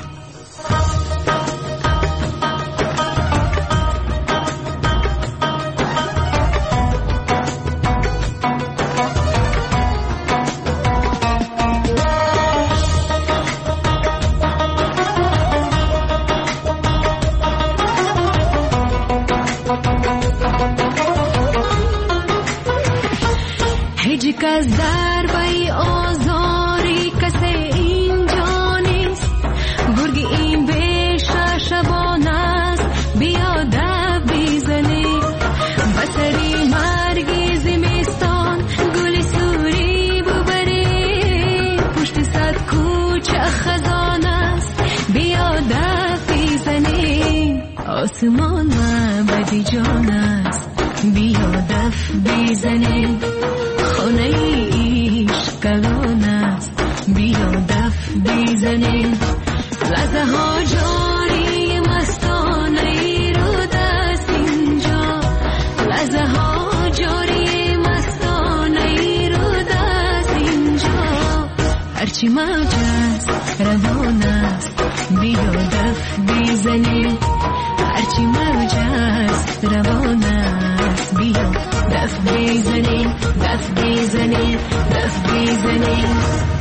هیچ کس در بای آزاری کسی اینجا نیست برگ این بیشه شبان است بیا دف بزنیم بسری مرگی زمستان گل سوری ببریم پشت صد کوچه خزان است بیا دف بزنیم آسمان معبد جان است بیا دف بزنیم خانه عشق کلان است بیا دف بزنیم لحظه ها جاری مستانه رو دست اینجا لحظه ها جاری مستانه رو دست اینجا هرچی موج است روان است بیا دف بزنیم هرچی موج است روان است بیا دف بزنیم دف بزنیم دف بزنیم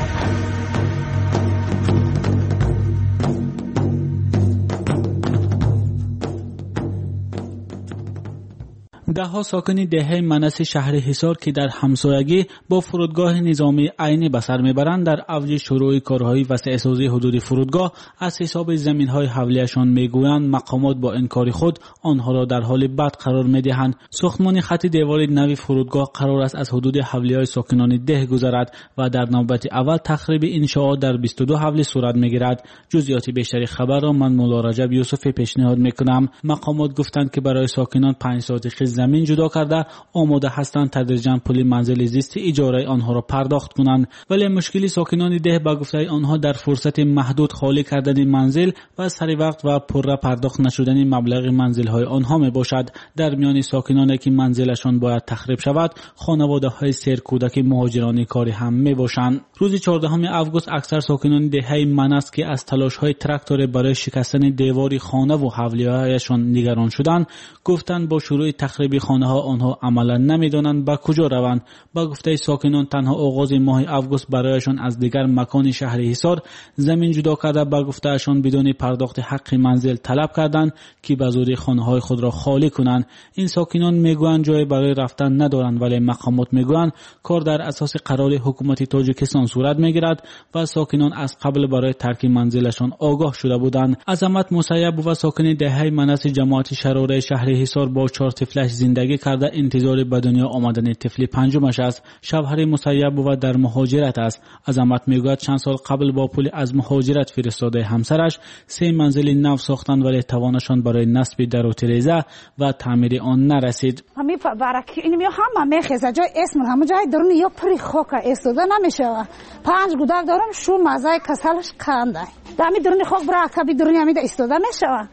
دهها ساکن دهه منس شهر حصار که در همسایگی با فرودگاه نظامی عینی به سر میبرند در اوج شروع کارهای وسع‌سازی حدود فرودگاه از حساب زمین‌های حولیه‌شان میگویند مقامات با انکار خود آنها را در حال بد قرار میدهند. ساختمان خط دیوار نوی فرودگاه قرار است از حدود حولیه‌های ساکنان ده گذرد و در نوبت اول تخریب انشاءات در 22 حوله صورت میگیرد. جزئیات بیشتری خبر را من مولا رجب یوسفی پیشنهاد میکنم. مقامات گفتند که برای ساکنان 5 ساعت زمین جدا کرده آماده هستند تدریجاً پول منزل زیست اجاره آنها را پرداخت کنند، ولی مشکلی ساکنان ده به گفته آنها در فرصت محدود خالی کردن منزل و سری وقت و پره پرداخت نشدن مبلغ منزل های آنها می باشد. در میان ساکنانی که منزلشان باید تخریب شود خانواده های سیر کودک مهاجران کاری هم می باشند. روز 14 آگوست اکثر ساکنان دهه منس که از تلاش های تراکتور برای شکستن دیوار خانه و حولیه‌هایشان نگران شدند گفتند با شروع تخریب خانه ها آنها عملا نمیدانند به کجا روند. با گفته ساکنان تنها آغاز ماه آگوست برایشان از دیگر مکان شهر حصار زمین جدا کرده با گفتهشان بدون پرداخت حق منزل طلب کردند که به زودی خانه های خود را خالی کنند. این ساکنان میگویند جای برای رفتن ندارند، ولی مقامات میگویند کار در اساس قرار حکومت تاجیکستان صورت میگیرد و ساکنان از قبل برای ترک منزلشان آگاه شده بودند. عظمت مسیب و ساکن دهه منس جماعت شراره شهر حصار با 4 طفلش زندگی کرده انتظار به دنیا آمدن طفل پنجمش است. شوهر مسیب و در مهاجرت است. عظمت میگوید چند سال قبل با پول از مهاجرت فرستاده همسرش 3 منزل نو ساختند، ولی توانشان برای نصب در و تریزه و تعمیر آن نرسید. همین برکی این میو هم میخزه جای اسم همه جای درون یک پری خاک استوده نمیشه. 5 گودر دارم شو مزه کسلش کنده. دمی درون خاک برا کبی درون همین استوده میشه.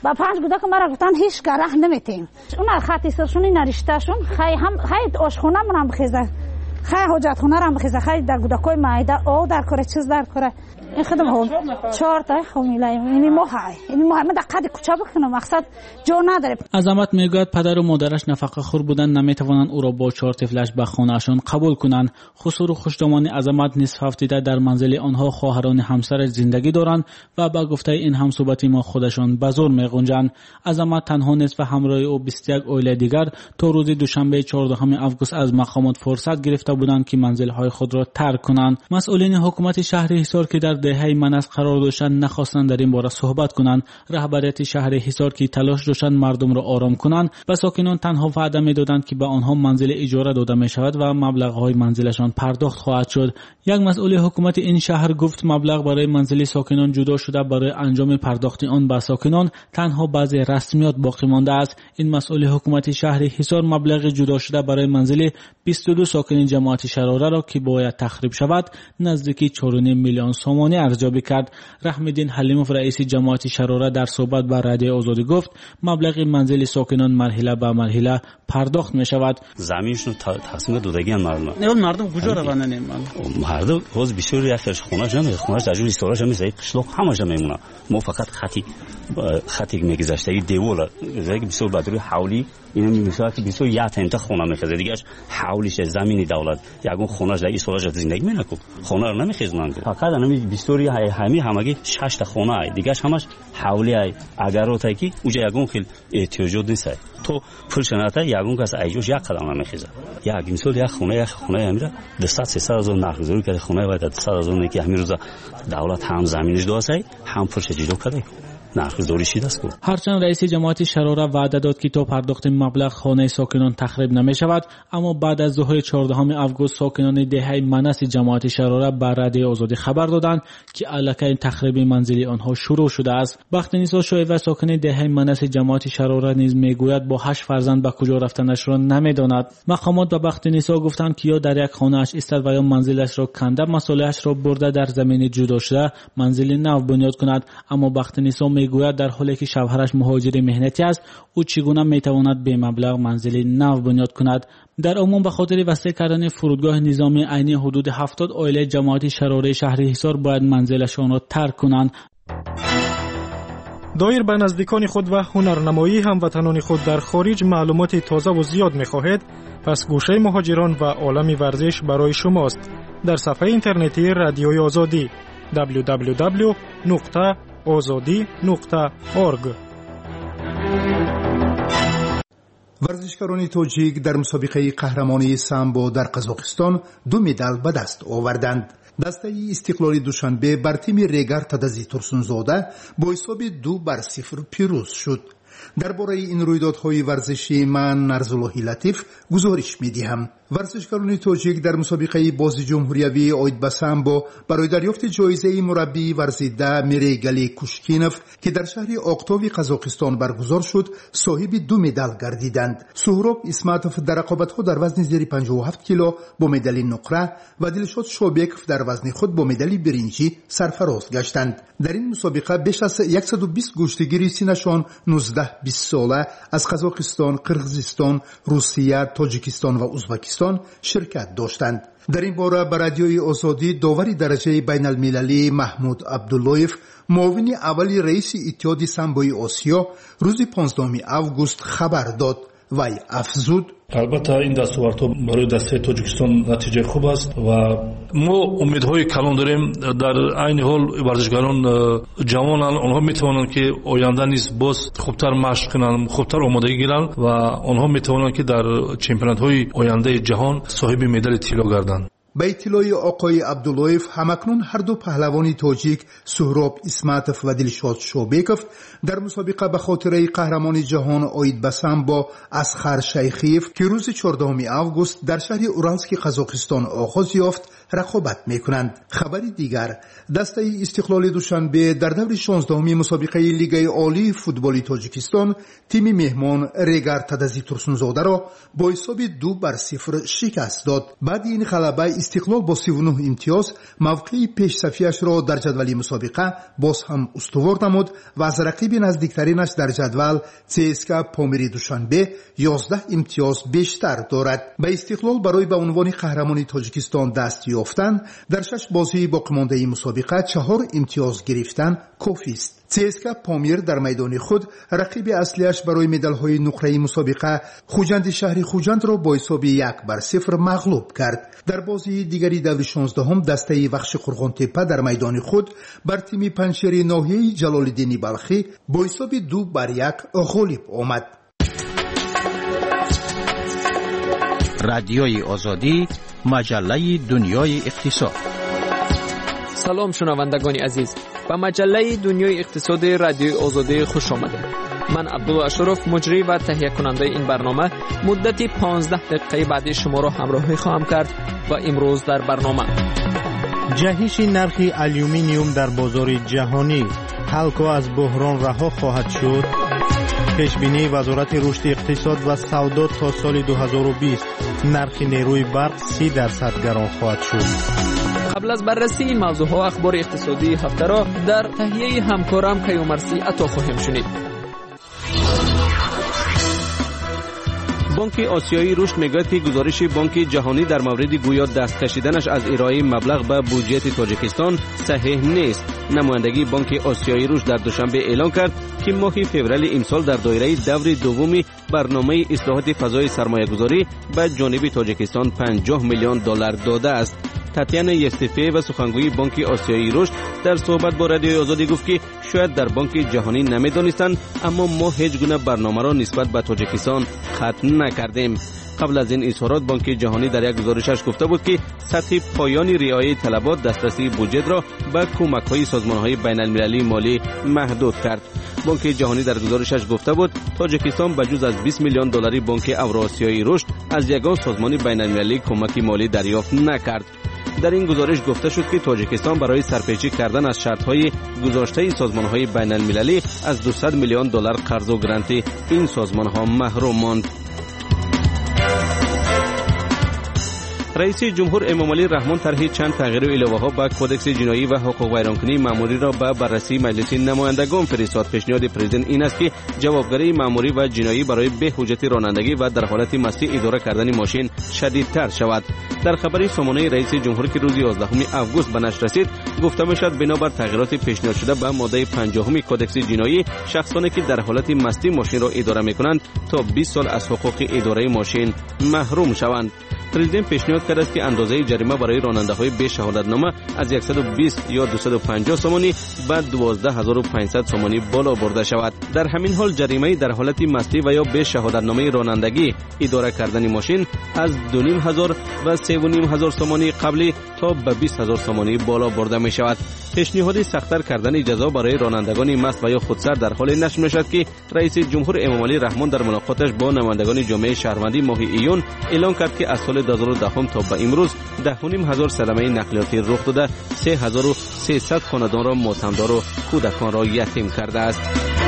با 5 کودک مرا گفتن هیچ گره نمیتیم. اون خط سرشون نریشتهشون خیلی آشخونه منم بخیزه، خیلی حاجت خونه رو بخیزه، خیلی در کودکای معده او در کره چیز در کره. این خدم هول 4 تا خمیله اینی ماه من دقیقه کوچه بکنم مقصد جو نداره. عظمت میگوید پدر و مادرش نفقه خور بودن، نمیتوانند او را با 4 طفلش به خانهشان قبول کنند. خسرو خوشدامان عظمت نصف هفته در منزل آنها خواهران همسرش زندگی دارند و با گفته این همصحبتی ما خودشان به زور میگنجند. عظمت تنها نیست و همراه او 21 عائله دیگر تا روز دوشنبه 14 آگوست از مقامات فرصت گرفته بودند که منزل‌های خود را ترک کنند. مسئولین حکومت شهر حصار که در دهه منس قرار داشتند نخواستند در این باره صحبت کنند. رهبریت شهر حصار که تلاش داشتند مردم را آرام کنند و ساکنان تنها وعده می‌دادند که به آنها منزل اجاره داده می‌شود و مبلغ‌های منزلشان پرداخت خواهد شد. یک مسئول حکومت این شهر گفت مبلغ برای منزل ساکنان جدا شده، برای انجام پرداخت آن به ساکنان تنها بعضی رسمیات باقی مانده است. این مسئول حکومت شهر حصار مبلغ جدا شده برای منزل 22 ساکن جماعت شراره را که باید تخریب شود نزدیکی 4.5 میلیون سومانی ارزیابی کرد. رحم‌الدین حلیموف رئیس جماعت شراره در صحبت با رادیو آزادی گفت مبلغ منزل ساکنان مرحله به مرحله پرداخت می شود. زمینشون تصمیم دادگی مردم کجا روانه مردم روز بسیاری اخرش خونه‌اش نمیاد، خونه‌اش در جون استوراژ میشه، قشلاق همش میمونه. ما فقط خطی میگذشته دیوار زیگه بسیار بدروی حولی اینو میشه که بسیار یا تا خونه میخزه دیگه حولیش زمین دولت یگون خونه‌اش در استوراژ زندگی میکنه، خونه رو نمیخزنن. فقط همین بسیاری همگی 6 تا خونه ای دیگه همش حولی ای اگر رو تا کی اونجا یگون خیلی احتیاجات نیست. تو پول شناتا یگون کس ایجوش یک قدم نمیخزه. یک مثال یک خونه میره 200-300 هزار نخزوری که خونه باید 200 هزار که همین روزا دولت هم زمینش داشته هم پولش جلو کرده. هرچند رئیس جماعت شراره وعده داد که تا پرداخت مبلغ خانه ساکنان تخریب نمی شود، اما بعد از ظهر 14 آگوست ساکنان دهه منس جماعت شراره به رادیو آزادی خبر دادند که الکی تخریب منزلی آنها شروع شده است. بخت‌نسا شایب ساکن دهه منس جماعت شراره نیز میگوید با 8 فرزند به کجا رفتنش را نمیداند. مقامات به بخت‌نسا گفتند که یا در یک خانه اش ایستد و یا منزلش را کنده مسئولیتش را برده در زمین جدا شده منزل نو بنیاد کند. اما بخت‌نسا میگوید در حالی که شوهرش مهاجر مهنتی است او چگونه میتواند به مبلغ منزل نو بنیاد کند. در عموم به خاطر وسیع کردن فرودگاه نظامی عینی حدود 70 عائله جماعت شراره شهر حصار باید منزلشان را ترک کنند. دایر به نزدیکان خود و هنرنمایی هموطنان خود در خارج معلومات تازه و زیاد می‌خواهید، پس گوشه مهاجران و عالم ورزش برای شماست. در صفحه اینترنتی رادیوی آزادی www.azadi.org. ورزشکاران تاجیک در مسابقه قهرمانی سامبو در قزاقستان 2 مدال به دست آوردند. دسته استقلال دوشنبه بر تیم ریگر تدزی ترسونزاده با حساب 2-0 پیروز شد. درباره این رویدادهای ورزشی من نرزاللهی لطیف گزارش می‌دهم. ورزشکاران تاجیک در مسابقه بازی جمهوریوی اوید به سامبو برای دریافت جایزه مربی ورزیده میریگلی کوشکینوف که در شهر اقتاوی قزاقستان برگزار شد صاحب 2 مدال گردیدند. سهراب اسماتوف در رقابت‌ها در وزن زیر 57 کیلو با مدال نقره و دلشاد شوبیکوف در وزن خود با مدال برنجی سرفراز گشتند. در این مسابقه بیش از 120 گشتگیر سینشان 19-20 ساله از قزاقستان، قرقیزستان، روسیه، تاجیکستان و ازبکستان شرکت داشتند. در این باره به رادیوی آزادی داور درجه بین المللی محمود عبداللهیف معاون اولی رئیس اتحاد سامبوی آسیا روز 15 آگوست خبر داد. وی افزود البته این دستاوردها برای دسته تاجیکستان نتیجه خوب است و ما امیدهای کلان داریم. در عین حال ورزشکاران جوانان آنها میتوانند که آینده نیز باز خوبتر مشق کنند، خوبتر آمادگی گیرند و آنها میتوانند که در چمپیونات های آینده جهان صاحب مدال طلا گردند. به اطلاع آقای عبداللهیف همکنون هر دو پهلوان تاجیک سهراب اسماتوف و دلشاد شوبیکوف در مسابقه به خاطر قهرمانی جهان اوید به سامبو اسخر شیخیف که روز 14 آگوست در شهر اورالسک قزاقستان آغاز یافت رقابت میکنند. خبری دیگر، دسته استقلال دوشنبه در دور 16 مسابقه لیگ عالی فوتبال تاجیکستان تیم مهمان ریگر تدزی ترسونزاده را با حساب 2-0 شکست داد. بعد این غلبه استقلال با 39 امتیاز موقع پیش صفیش را در جدول مسابقه باز هم استوار نمود و از رقیب نزدیکترینش در جدول CSKA پامیر دوشنبه 11 امتیاز بیشتر دارد. به استقلال برای به عنوان قهرمان تاجیکستان دست یافتن در 6 بازی باقی مانده مسابقه 4 امتیاز گرفتن کافی است. CSKA پامیر در میدان خود رقیب اصلیش برای مدال‌های نقره مسابقه خوجند شهر خوجند را با حساب 1-0 مغلوب کرد. در بازی دیگری دور 16 دسته وخش قرغان تپه در میدان خود بر تیم پنجشیر ناحیه جلال‌الدین بلخی با حساب 2-1 غالب آمد. رادیوی آزادی، مجله دنیای اقتصاد. سلام شنوندگان عزیز، به مجله دنیای اقتصاد رادیوی آزادی خوش آمدید. من عبدالله اشرف مجری و تهیه کننده این برنامه مدتی 15 دقیقه بعد شما را همراهی خواهم کرد و امروز در برنامه جهش نرخ آلومینیوم در بازار جهانی حلقه از بحران رها خواهد شد. پیشبینی وزارت رشد اقتصاد و سودا تا سال 2020 نرخ نیروی برق 30% گران خواهد شد. قبل از بررسی این موضوع ها اخبار اقتصادی هفته را در تهیه همکارم کیومرثی عطا خواهیم شنید. بانک آسیایی رشد میگوید که گزارش بانک جهانی در مورد گویا دست کشیدنش از ارائه مبلغ به بودجه تاجیکستان صحیح نیست. نمایندگی بانک آسیایی رشد در دوشنبه اعلام کرد که ماه فوریه امسال در دایره دور دوم برنامه اصلاحات فضای سرمایه‌گذاری به جانب تاجیکستان 50 میلیون دلار داده است. تاتیانا یستیفی و سخنگوی بانک آسیایی رشد در صحبت با رادیوی آزادی گفت که شاید در بانک جهانی نمی‌دانستند، اما ما هیچ گونه برنامه را نسبت به تاجیکستان ختم نکردیم. قبل از این اظهارات بانک جهانی در یک گزارشش گفته بود که سطح پایانی رعایت طلبات دسترسی بودجه را به کمک‌های سازمان‌های بین‌المللی مالی محدود کرد. بانک جهانی در گزارشش گفته بود تاجیکستان بجز از 20 میلیون دلاری بانک اوراسیایی رشد از یگان سازمان بین‌المللی کمک مالی دریافت نکرد. در این گزارش گفته شد که تاجیکستان برای سرپیچی کردن از شرط‌های گذاشته سازمان‌های بین‌المللی از 200 میلیون دلار قرض و گرانت این سازمان‌ها محروم ماند. رئیس جمهور امامعلی رحمان طرح چند تغییر و اضافه‌ها به کدکس جنایی و حقوق ویرانکنی مأموری را به بررسی مجلس نمایندگان فرستاد. پیشنهاد پرزیدنت این است که جوابگری مأموری و جنایی برای بی‌حجت رانندگی و در حالت مستی اداره کردن ماشین شدیدتر شود. در خبری سامانه رئیس جمهور که روز 11 آگوست به نشر رسید گفته می‌شد بنابر تغییرات پیشنهاد شده به ماده 50 کدکس جنایی شخصانی که در حالت مستی ماشین را اداره می‌کنند تا 20 سال از حقوق اداره ماشین محروم شوند. پرزیدنت پیشنهاد کرده است که اندازه جریمه برای راننده‌های بی شهادتنامه از 120 یا 250 سومانی به 12500 سومانی بالا برده شود. در همین حال جریمه در حالت مستی و یا بی شهادتنامه رانندگی اداره کردن ماشین از 2500 و 3500 سومانی قبلی تا به 20000 سومانی بالا برده می شود. پیشنهاد سخت‌تر کردن جزا برای رانندگان مست و یا خودسر در حال نشر می‌شود که رئیس جمهور امامعلی رحمان در ملاقاتش با نمایندگان جامعه شهروندی ماه ایون اعلام کرد که از سال 2010 تا به امروز 10,500 صدمه نقلیاتی رخ داده 3300 خاندان را ماتمدار و کودکان را یتیم کرده است.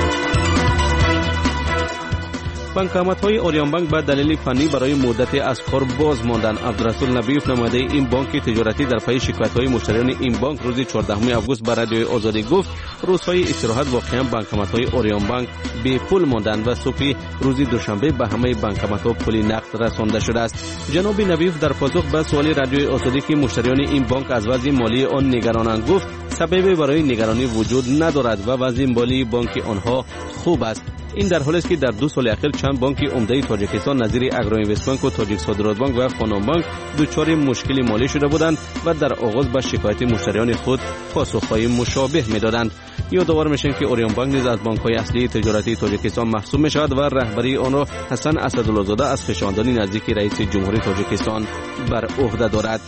بانکامت‌های اوریان بانک به دلیل فنی برای مدت از کار باز ماندند. عبدالرسول نبیوف نماینده این بانک تجارتی در پی شکایت‌های مشتریان این بانک روز 14 آگوست به رادیوی آزادی گفت روزهای استراحت واقعا بانکامت‌های اوریان بانک بی پول ماندند و صبح روز دوشنبه به همه بانکامت‌ها پول نقد رسانده شده است. جناب نبیوف در پاسخ به سوال رادیوی آزادی که مشتریان این بانک از وضع مالی آن نگرانند گفت سببی برای نگرانی وجود ندارد و وضع مالی بانک آنها خوب است. این در حالی است که در 2 سال اخیر چند بانک عمده تاجیکستان نظیر اگرو اینوست بانک و تاجیک صادرات بانک و فنام بانک دچار مشکل مالی شده بودند و در آغاز به شکایت مشتریان خود پاسخهای مشابه میدادند. یادآور میشیم که اوریان بانک نیز از بانک‌های اصلی تجارتی تاجیکستان محسوب میشود و رهبری آن را حسن اسدالله زاده از خویشاوندان نزدیک رئیس جمهوری تاجیکستان بر عهده دارد.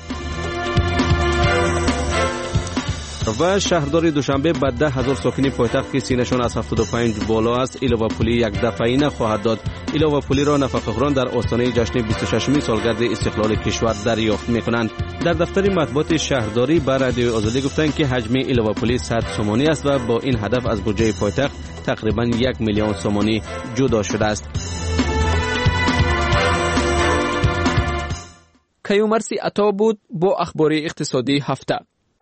و شهردار دوشنبه به 10,000 ساکن پایتخت که سینشان از 75 بالا است علاوه پولی یک دفعه‌ای نخواهد داد. علاوه پولی را نفقه‌خوران در آستانه جشن 26 سالگرد استقلال کشور دریافت می‌کنند. در دفتر مطبوعات شهرداری به رادیوی آزادی گفتند که حجم علاوه پولی 100 سومانی است و با این هدف از بودجه پایتخت تقریباً 1 میلیون سومانی جدا شده است. کیومرسی عطا بود با اخبار اقتصادی هفته.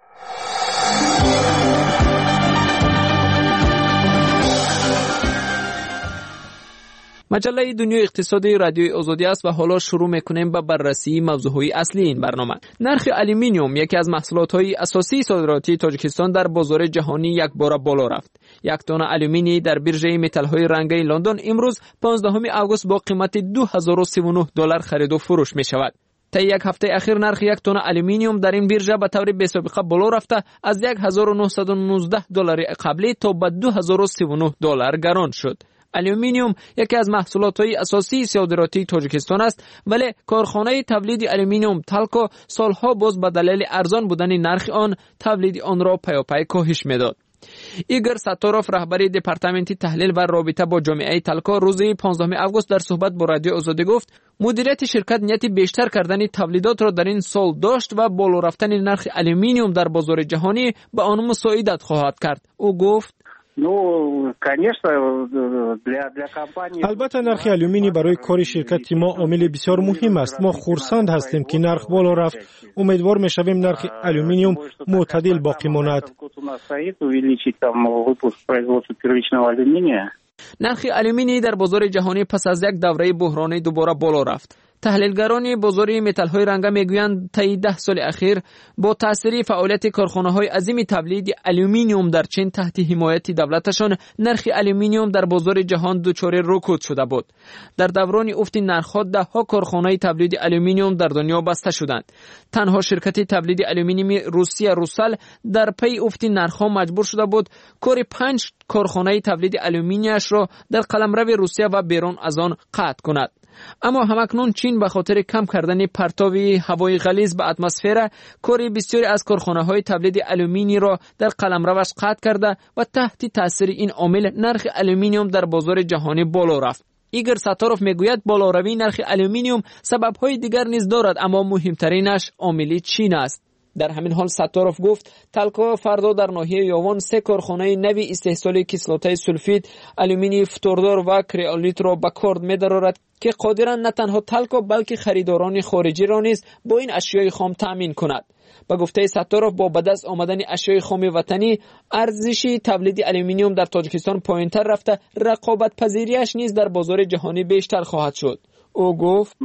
مجله دنیای اقتصادی رادیوی آزادی است و حالا شروع میکنیم با بررسی موضوعهای اصلی این برنامه. نرخ آلومینیوم یکی از محصولات‌های اساسی صادراتی تاجیکستان در بازار جهانی یک بار بالا رفت. یک تن آلومینی در بیرژه متال‌های رنگی لندن امروز 15 آگوست با قیمت $2039 خرید و فروش می‌شود. تا یک هفته اخیر نرخ یک تن آلومینیوم در این بیرژه به طور بی‌سابقه بالا رفته از $1919 قبلی تا به $2039 گران شد. آلومینیوم یکی از محصولات‌های اساسی صادراتی تاجیکستان است، ولی کارخانه تولید آلومینیوم تالکو سالها باز به دلیل ارزان بودن نرخ آن تولید آن را پیاپی کاهش می‌داد. ایگور ساتاروف رهبر دپارتمنت تحلیل و رابطه با جامعه تالکو روز 15 آگوست در صحبت با رادیو آزادی گفت مدیریت شرکت نیت بیشتر کردن تولیدات را در این سال داشت و بالا رفتن نرخ آلومینیوم در بازار جهانی به آن مساعدت خواهد کرد. او گفت البته نرخ آلومینی برای کار شرکت ما عامل بسیار مهم است. ما خرسند هستیم که نرخ بالا رفت. امیدوار می‌شویم نرخ آلومینیوم معتدل باقی ماند. نرخ آلومینی در بازار جهانی پس از یک دوره بحرانی دوباره بالا رفت. تحلیلگران بازار متال‌های رنگی میگویند طی 10 سال اخیر با تأثیر فعالیت کارخانه‌های عظیم تولید آلومینیوم در چین تحت حمایت دولتشان نرخ آلومینیوم در بازار جهان دچار رکود شده بود. در دوران افت نرخ‌ها ده‌ها کارخانه تولید آلومینیوم در دنیا بسته شدند. تنها شرکت تولید آلومینیوم روسیه روسال در پی افت نرخ‌ها مجبور شده بود کار 5 کارخانه تولید آلومینیمش را در قلمرو روسیه و بیرون از آن قطع کند. اما همکنون چین به خاطر کم کردن پرتاب هوای غلیظ به اتمسفر کار بسیاری از کارخانه‌های تولید آلومینی را در قلمروش قطع کرده و تحت تاثیر این عامل نرخ آلومینیوم در بازار جهانی بالا رفت. ایگور ساتاروف میگوید بالاروی نرخ آلومینیوم سبب‌های دیگر نیز دارد، اما مهمترینش عامل چین است. در همین حال ساتاروف گفت تالکو فردا در ناحیه یاوان 3 کارخانه نوی استحصال کیسلات سولفید، آلومینی فتوردار و کریولیت را به کار می‌دارد که قادرند نه تنها تالکو بلکه خریداران خارجی را نیز با این اشیای خام تأمین کند. با گفته ساتاروف با به دست آمدن اشیای خام وطنی ارزش تولید آلومینیوم در تاجیکستان پایین‌تر رفته، رقابت پذیریش نیز در بازار جهانی بیشتر خواهد شد. او گفت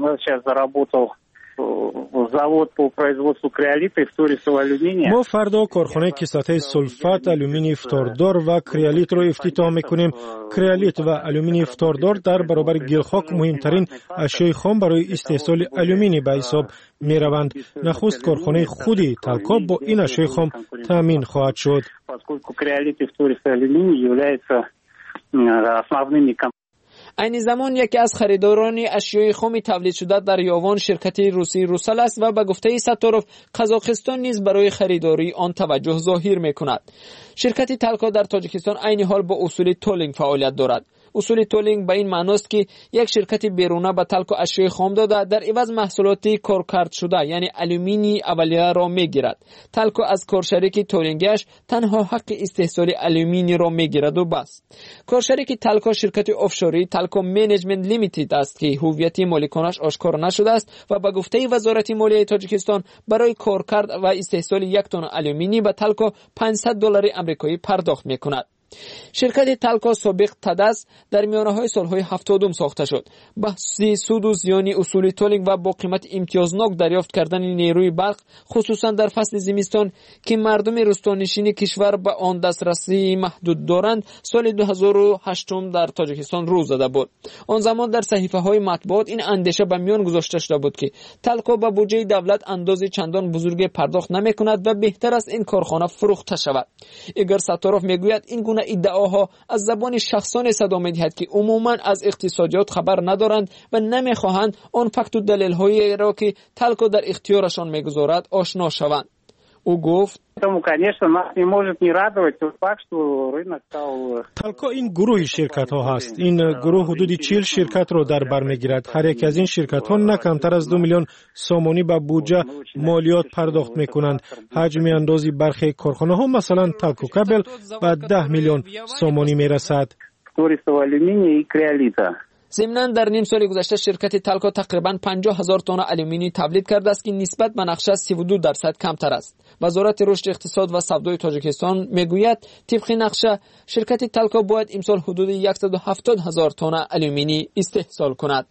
ما فردا کارخانه کیسلات سولفات، آلومینی فتوردار و کریولیت را افتتاح می‌کنیم. کریولیت و آلومینی فتوردار در برابر گیلخاک مهمترین اشیای خام برای استحصال آلومینی به حساب می‌روند. نخست کارخانه خودی تالکو با این اشیای خام تامین خواهد شد. این زمان یکی از خریداران اشیای خام تولید شده در یاوان شرکت روسی روسال است و به گفته ساتاروف قزاقستان نیز برای خریداری آن توجه ظاهر می‌کند. شرکت تالکو در تاجیکستان عین حال با اصول تولینگ فعالیت دارد. اصول تولینگ به این معنی است که یک شرکت بیرونه به تالکو اشیای خام داده در عوض محصولاتی کارکرد شده یعنی آلومینی اولیه را میگیرد. تالکو از کارشریک تولینگش تنها حق استحصال آلومینی را میگیرد و بس. کارشریک تالکو شرکت آفشوری تالکو منیجمنت لیمیتد است که هویت مالکانش آشکار نشده است و به گفته وزارت مالیه تاجیکستان برای کارکرد و استحصال یک تن آلومینی به تالکو $500 آمریکایی پرداخت میکند. شرکت تالکو سابق تدس در میانه‌های سال‌های 70 ساخته شد. بحث سود و زیان اصول تولینگ و با قیمت امتیازناک دریافت کردن نیروی برق خصوصا در فصل زمستان که مردم روستانشین کشور به آن دسترسی محدود دارند سال 2008 در تاجیکستان روز زده بود. آن زمان در صحیفه‌های مطبوعات این اندیشه به میان گذاشته شده بود که تالکو به بودجه دولت اندازه چندان بزرگی پرداخت نمی‌کند و بهتر است این کارخانه فروخته شود. ایگور ساتاروف میگوید این گونه ادعاها از زبان شخصان صدا می‌دهد که عموماً از اقتصادیات خبر ندارند و نمی‌خواهند آن فکت و دلیل‌هایی را که تالکو در اختیارشان می‌گذارد آشنا شوند. او گفت تالکو این گروه شرکت ها هست. این گروه حدود 40 شرکت را در بر میگیرد. هر یک از این شرکت ها نه کمتر از 2 میلیون سومانی به بودجه مالیات پرداخت میکنند. حجم اندازی برخی کارخانه ها مثلا تالکو کابل به 10 میلیون سومانی میرسد. ضمناً در نیم سال گذشته شرکت تلکو تقریباً 50,000 تن آلومینی تولید کرده است که نسبت به نقشه 32% کمتر است. وزارت رشد اقتصاد و سودای تاجیکستان میگوید طبق نقشه شرکت تلکو باید امسال حدود 170,000 تن آلومینی استحصال کند.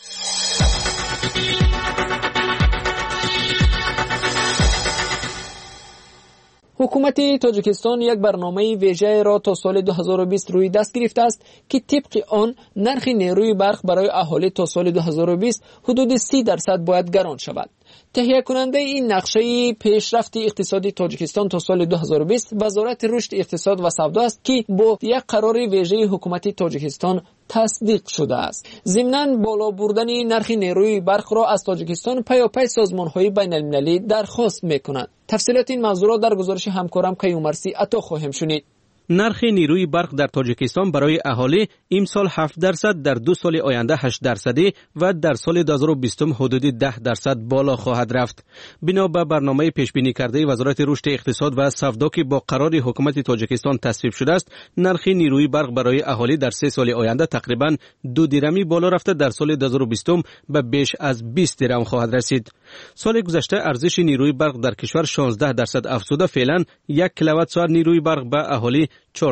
حکومت تاجیکستان یک برنامه ویژه را تا سال 2020 روی دست گرفته است که طبق آن نرخ نیروی برق برای اهالی تا سال 2020 حدود 30% باید گران شود. تهیه کننده این نقشه پیشرفت اقتصادی تاجیکستان تا سال 2020 وزارت رشد اقتصاد و سودا است که با یک قرار ویژه حکومت تاجیکستان تصدیق شده است. ضمناً بالا بردن نرخ نیروی برق را از تاجیکستان پیاپی سازمان‌های بین‌المللی درخواست می‌کنند. تفصیلات این موضوع را در گزارش همکارم کیومرسی عطا خواهیم شنید. نرخ نیروی برق در تاجیکستان برای اهالی امسال 7%، در 2 سال آینده 8% و در سال 2020 حدود 10% بالا خواهد رفت. بنا به برنامه پیش بینی کرده وزارت رشد اقتصاد و سودا که با قرار حکومت تاجیکستان تصویب شده است، نرخ نیروی برق برای اهالی در 3 سال آینده تقریباً 2 درمی بالا رفته در سال 2020 به بیش از 20 درم خواهد رسید. سال گذشته ارزش نیروی برق در کشور 16% افزوده، فعلا 1 کیلووات ساعت نیروی برق به اهالی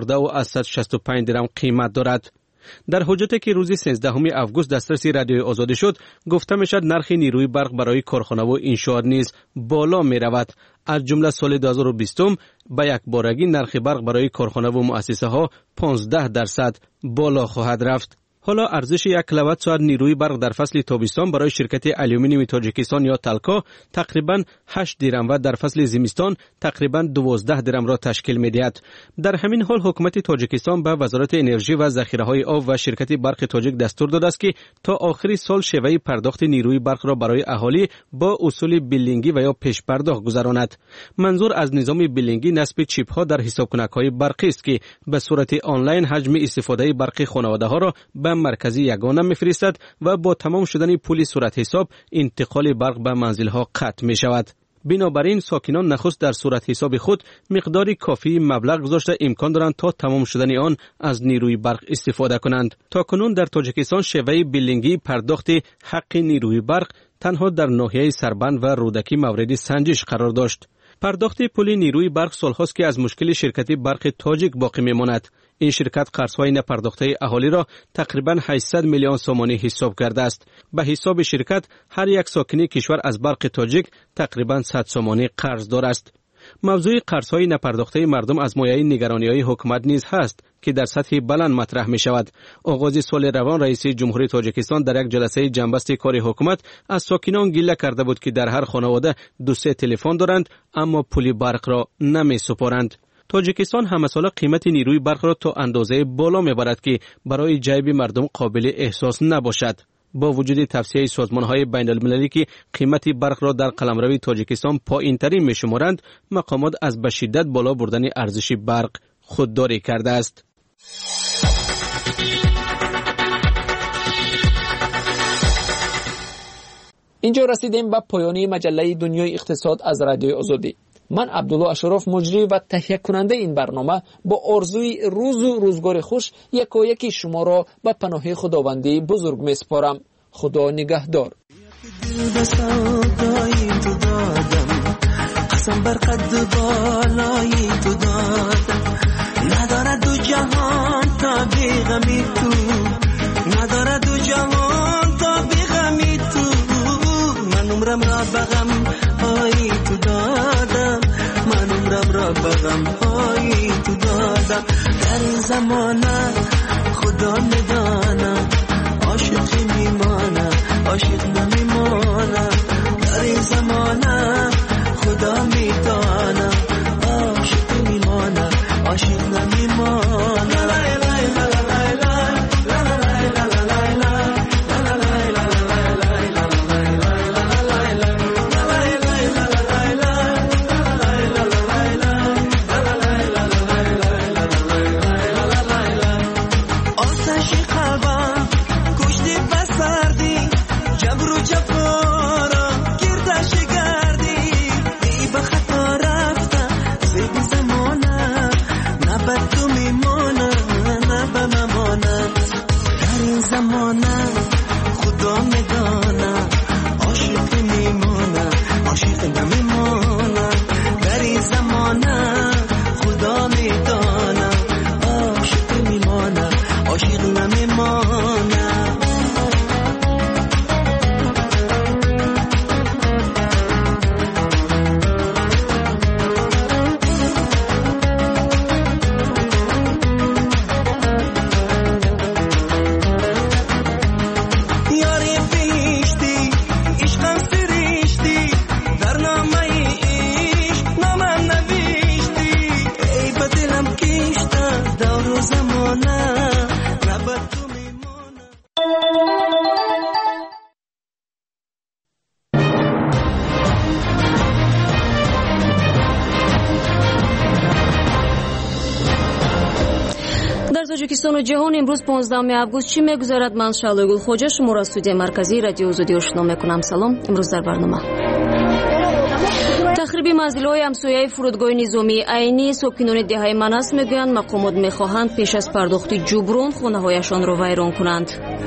14.65 درم قیمت دارد. در حجتی که روز 13 آگوست دسترسی رادیوی آزادی شد، گفته میشد نرخ نیروی برق برای کارخانه و انشاءات نیز بالا می رود. از جمله سال 2020 به یک بارگی نرخ برق برای کارخانه و مؤسسه ها 15% بالا خواهد رفت. حالا ارزش 1 کیلووات ساعت نیروی برق در فصل تابستان برای شرکت آلومینیوم تاجیکستان یا تلکا تقریباً 8 درم و در فصل زمستان تقریباً 12 درم را تشکیل می‌دهد. در همین حال حکومت تاجیکستان به وزارت انرژی و ذخیره‌های آب و شرکت برق تاجیک دستور داده است که تا آخر سال شیوه پرداخت نیروی برق را برای اهالی با اصول بیلینگی و یا پیش پرداخت گذراند. منظور از نظام بیلینگی نصب چیپ‌ها در حساب‌کنک‌های برقی است که به صورت آنلاین حجم استفاده برق خانواده‌ها را به مرکزی یگانه می‌فرستد و با تمام شدن پول صورت حساب انتقال برق به منزل‌ها قطع می‌شود. بنابراین ساکنان نخست در صورت حساب خود مقداری کافی مبلغ گذاشته امکان دارند تا تمام شدن آن از نیروی برق استفاده کنند. تاکنون در تاجیکستان شیوه بیلینگی پرداخت حق نیروی برق تنها در ناحیه سربند و رودکی مورد سنجش قرار داشت. پرداخت پول نیروی برق سالهاست که از مشکل شرکت برق تاجیک باقی میماند. این شرکت قرض‌های نپرداخته اهالی را تقریباً 800 میلیون سومانی حساب کرده است. به حساب شرکت هر یک ساکن کشور از برق تاجیک تقریباً 100 سومانی قرض دار است. موضوع قرض‌های نپرداخته مردم از مایه نگرانی‌های حکومت نیز هست که در سطح بلند مطرح می شود. آغاز سال روان رئیس جمهوری تاجیکستان در یک جلسه جنبست کار حکومت از ساکنان گله کرده بود که در هر خانواده 2-3 تلفن دارند اما پول برق را نمی سپارند. تاجیکستان همه ساله قیمت نیروی برق را تا اندازه بالا میبرد که برای جیب مردم قابل احساس نباشد. با وجود توصیه سازمان‌های بین‌المللی که قیمت برق را در قلمرو تاجیکستان پایین‌ترین می‌شمارند، مقامات از به شدت بالا بردن ارزش برق خودداری کرده است. اینجا رسیدیم به پایان مجله دنیای اقتصاد از رادیوی آزادی. من عبدالله اشرف مجری و تهیه کننده این برنامه با آرزوی روز و روزگار خوش یکی شما را به پناه خداوندی بزرگ میسپارم. خدا نگهدار. قسم بر قد بالای تو دادم، ندارد دو جهان تا بی غمی تو، ندارد دو جهان تا بی غمی تو. من عمرم را بغم های تو دادم، من عمرم را بغم های تو دادم. در این زمانه خدا میدانم عاشق میمانم، عاشق نمیمانم. در این زمانه خدا میدانم عاشق میمانم، عاشق نمیمانم. زمانه تاجیکستان و جهان امروز 15 август چی میگذارد؟ من شعله گلخوجه شما را استودیو مرکزی رادیو آزادی آشنا میکنم. سلام. امروز در برنامه تخریب منزل‌های همسایه فرودگاه نظامی عینی ساکنان دهه مناس میگویند مقامات میخواهند پیش از پرداخت جبران خانه‌هایشان را ویران کنند.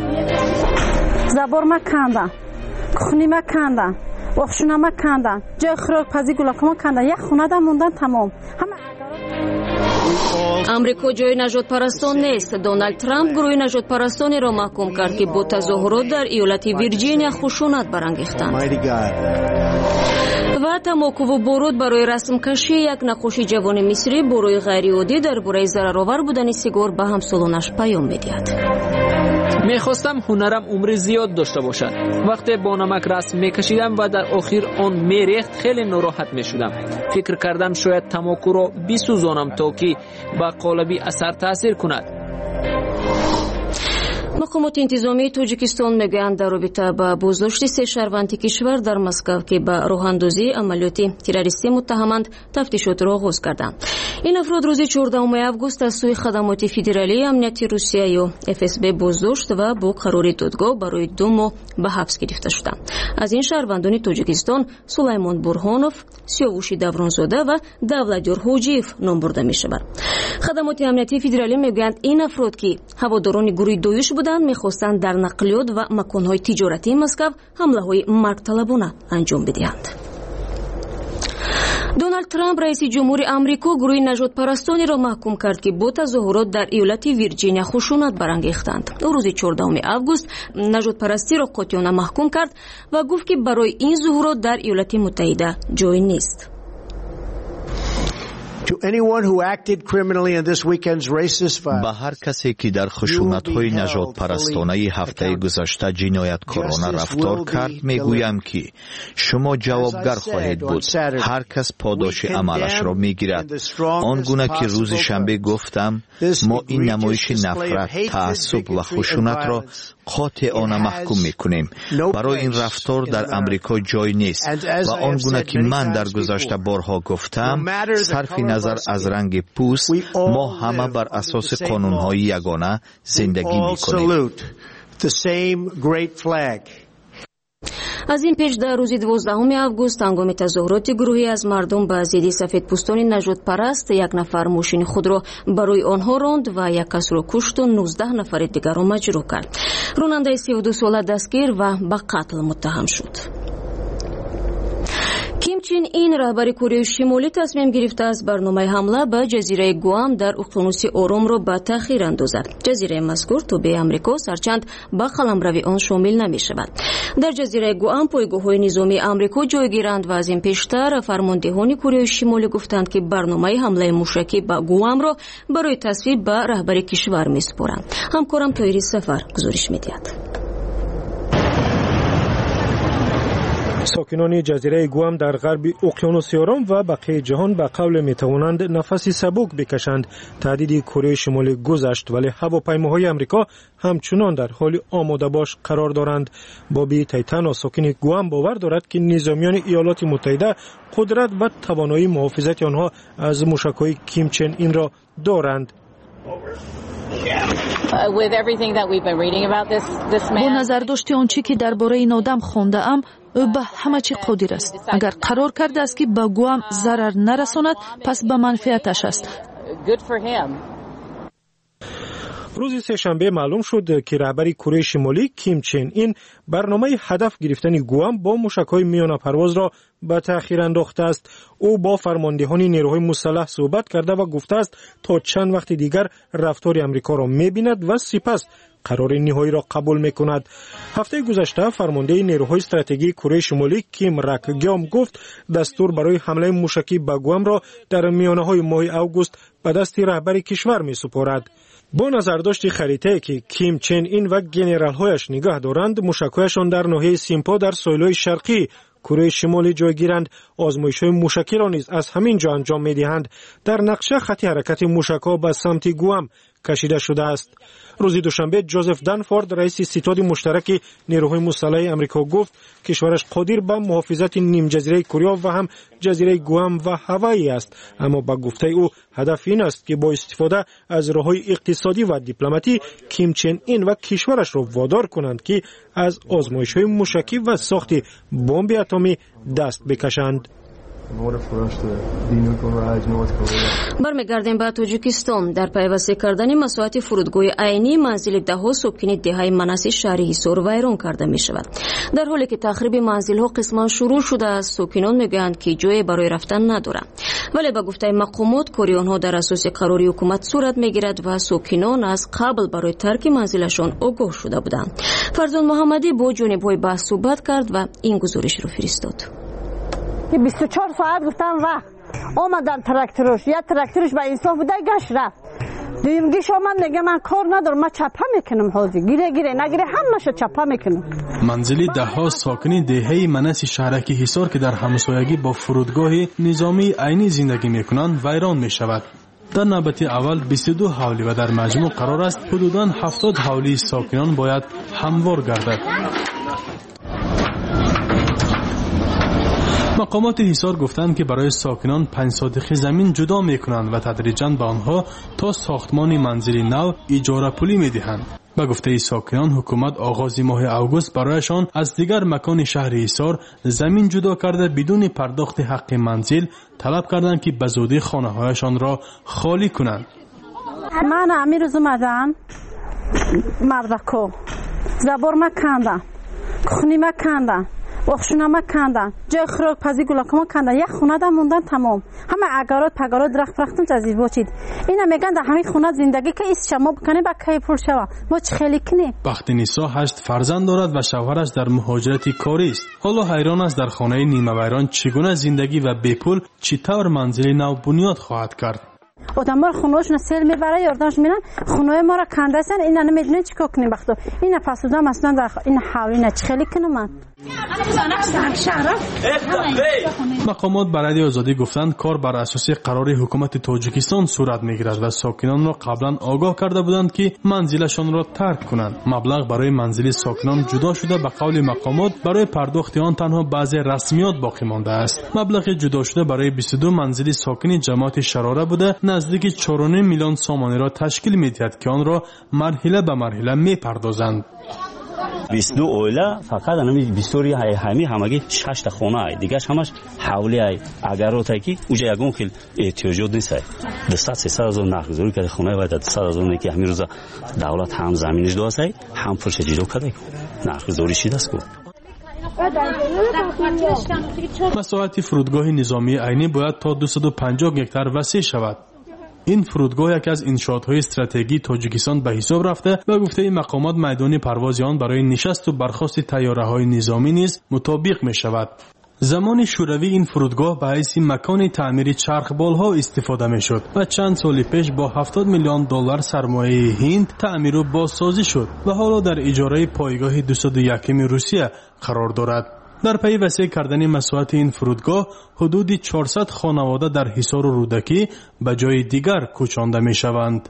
زبار مکندن، خونی مکندن، وخشونه مکندن، جای خوراک پزی گلاکه مکندن، یک خونه دا موندن تمام. امریکا جای نجات پرستان نیست. دونالد ترامپ گروه نجات پرستانی را محکوم کرد که با تظاهرات در ایالت ویرجینیا خشونت برانگیختند. و تماکو و برود برای رسم کشی یک نقاشی جوان مصری برای غیرعادی درباره ضررآور بودن سیگار به همسالانش پیام می‌دهد. میخواستم هنرم عمر زیاد داشته باشد. وقتی با نمک رسم میکشیدم و در آخر آن میریخت خیلی ناراحت میشدم. فکر کردم شاید تماکو را بسوزانم تا که با قالبی اثر تاثیر کند. مقامات انتظامی تاجیکستان میگویند در رابطه با بازداشت 3 شهروند کشور در مسکو که به راه اندازی عملیات تروریستی متهمند تفتیشات را آغاز کردند. این افراد روز 14 август از سوی خدمات فدرالی امنیت روسیه یا FSB بازداشت و با قرار دادگاه برای 2 ماه به حبس گرفته شدند. از این شهروندان تاجیکستان سلیمان برهانوف، سیاوش دورانزاده و دولتیار حاجیف نام برده میشود. خدمات امنیتی فدرالی میگویند این افراد که هواداران گروه دویش میخواستند در نقلیات و مکانهای تجارتی مسکو حمله‌های مرگطلبانه انجام بدهند. دونالد ترامپ رئیس جمهور آمریکا گروه نجات پرستانی را محکوم کرد که با تظاهرات در ایالت ویرجینیا خشونت برانگیختند. روز 14 август نجات پرستی را قاطعانه محکوم کرد و گفت که برای این ظهورات در ایالات متحده جای نیست. به هر کسی که در خشونت‌های نجات پرستانه هفته گذشته جنایتکارانه رفتار کرد میگویم که شما جوابگر خواهید بود. هر کس پاداش عملش را میگیرد. آنگونه که روز شنبه گفتم ما این نمایش نفرت، تعصب و خشونت را قاطعانه محکوم میکنیم. برای این رفتار در امریکا جای نیست و آنگونه که من در گذشته بارها گفتم صرف نظر از رنگ پوست ما همه بر اساس قانونهای یگانه زندگی میکنیم. از این پیش در روز 12 август هنگام تظاهرات گروهی از مردم به ضد سفیدپوستان نجات پرست 1 نفر ماشین خود را برای آنها راند و 1 کس را کشت و 19 نفر دیگر را مجروح کرد. راننده 32 ساله دستگیر و به قتل متهم شد. کیم چین این رهبر کره شمالی تصمیم گرفته است برنامه حمله به جزیره گوام در اقیانوس آرام را به تأخیر اندازد. جزیره مذکور تابع آمریکا سرچند به قلمرو آن شامل نمی شود. در جزیره گوام پایگاه‌های نظامی آمریکا جایگیرند و از این پیشتر فرماندهان کره شمالی گفتند که برنامه حمله موشکی به گوام را برای تصویب به رهبر کشور می‌سپارند. همکارم طاهری سفر گزارش می‌دهد. ساکنان جزیره گوام در غرب اقیانوس آرام و بقیه جهان به قول میتوانند نفسی سبک بکشند. تهدید کره شمالی گذشت ولی هواپیماهای آمریکا همچنان در حال آماده باش قرار دارند. بابی تایتانا ساکن گوام باور دارد که نظامیان ایالات متحده قدرت و توانایی محافظت آنها از موشک‌های کیم چن این را دارند. با نظر داشته آنچه که درباره این آدم خوانده ام او به همه چی قادر است. اگر قرار کرده است که به گوام ضرر نرساند پس به منفعتش است. روز سه‌شنبه معلوم شد که رهبر کره شمالی کیم چن این برنامه هدف گرفتن گوام با موشک‌های میانه پرواز را به تأخیر انداخته است. او با فرماندهان نیروهای مسلح صحبت کرده و گفته است تا چند وقت دیگر رفتار آمریکا را می‌بیند و سپس قرار نهایی را قبول می‌کند. هفته گذشته فرمانده نیروهای استراتژی کره شمالی کیم راکگیام گفت دستور برای حمله موشکی به گوام را در میانه‌های ماه اوگوست به دست رهبر کشور می‌سپارد. با نظرداشت خریطه که کیم چن این و گنرال‌هایش نگاه دارند موشک‌هایشان در ناحیه سیمپا در ساحل‌های شرقی کره شمالی جایگیرند. آزمایش‌های موشکی را نیز از همین جا انجام می‌دهند. در نقشه خط حرکت موشک‌ها به سمت گوام کشیده شده است. روز دوشنبه جوزف دنفورد رئیس ستاد مشترک نیروهای مسلح آمریکا گفت کشورش قادر به محافظت نیم جزیره کره و هم جزیره گوام و هاوایی است، اما با گفته او هدف این است که با استفاده از راههای اقتصادی و دیپلماتی کیم چن این و کشورش را وادار کنند که از آزمایش‌های موشکی و ساخت بمب اتمی دست بکشند. برمیگردیم به تاجیکستان. در پیوسته کردن مساحت فرودگاه عینی منزل دهها ساکن دهه مناس شهر حصار ویران کرده می شود. در حالی که تخریب منزل ها قسما شروع شده است، ساکنان میگویند که جای برای رفتن ندارند، ولی به گفته مقامات کاری آنها در اساس قراری حکومت صورت میگیرد و ساکنان از قبل برای ترک منزلشان آگاه شده بودند. فرزان محمدی با جانب‌های بحث صحبت کرد و این گزارش را فرستاد. 24 ساعت گفتم وقت آمدن تراکتورش، یا تراکتورش به انصاف بوده گشت رفت. دویم گیش آمد میگه من کار ندارم، من چپه میکنم، حاضر گیره نگیره همه‌شو چپه میکنم. منزلی دهها ساکنی دهه مناس شهرک حصار که در همسایگی با فرودگاه نظامی عینی زندگی میکنند ویران میشود. در نوبت اول 22 حولی و در مجموع قرار است حدوداً 70 حولی ساکنان باید هموار گردد. مقامات حصار گفتند که برای ساکنان 5 ساطح زمین جدا میکنند و تدریجاً به آنها تا ساختمان منزلی نو اجاره پولی میدهند. به گفته ساکنان حکومت آغاز ماه اوگوست برایشان از دیگر مکان شهر حصار زمین جدا کرده بدون پرداخت حق منزل طلب کردند که به زودی خانه‌هایشان را خالی کنند. من امیر اومدم مردکو زبور مکندم خونی مکندم وخشونه مکندن جای خوراک پزی گلاکه مکندن یک خونه دا موندن تمام همه اگرات پگرات درخت فرختون تزیز باشید. اینا میگن در همین خونه زندگی که ایست شما بکنه با کی پول شوا ما چه خیلی کنیم. بخت نیسا 8 فرزند دارد و شوهرش در مهاجرت کاری است. حالا حیران است در خانه نیمه ویران چگونه زندگی و بی پول چطور منزلی نو بنیاد خواهد کرد. آدم‌ها خونه‌هاشون سیل میبره یارداش میرن خونه ما را کنده‌سن اینا نمیدونن چیکار کنیم وقتا اینا پسودام اصلا در این حوالی چه خیلی کنم من. مقامات برای آزادی گفتند کار بر اساس قرار حکومت تاجیکستان صورت میگیرد و ساکنان را قبلا آگاه کرده بودند که منزلشان را ترک کنند. مبلغ برای منزل ساکنان جدا شده به قول مقامات برای پرداخت آن تنها بعضی رسمیات باقی مانده است. مبلغ جدا شده برای 22 منزل ساکن جماعت شراره بوده نزدیک 4.5 میلیون سامانه را تشکیل می‌دهد که آن را مرحله به مرحله می‌پردازند. 22 اویلا فقط همین 22 همگی 6 تا خانه ای دیگه همش حولی ای اگر اوتاکی اوجا یگون خیل احتیاجات نیست 200-300 هزار نخزوری که خانه باید 200 هزار که همین روزا دولت هم زمینش داشته هم پولش جیرو کرده نخزوری شده است. مساحت فرودگاه نظامی عینی باید تا 250 هکتار وسیع شود. این فرودگاه یکی از انشاءات‌های استراتژیکی تاجیکستان به حساب رفته و گفته مقامات میدان پرواز آن برای نشست و برخاست طیاره‌های نظامی نیز مطابق می‌شود. زمان شوروی این فرودگاه به حیث مکان تعمیر چرخبال‌ها استفاده می‌شد و چند سال پیش با 70 میلیون دلار سرمایه هند تعمیر و بازسازی شد و حالا در اجاره پایگاه 201 روسیه قرار دارد. در پی وسیع کردن مساحت این فرودگاه حدود 400 خانواده در حصار و رودکی به جای دیگر کوچانده می شوند.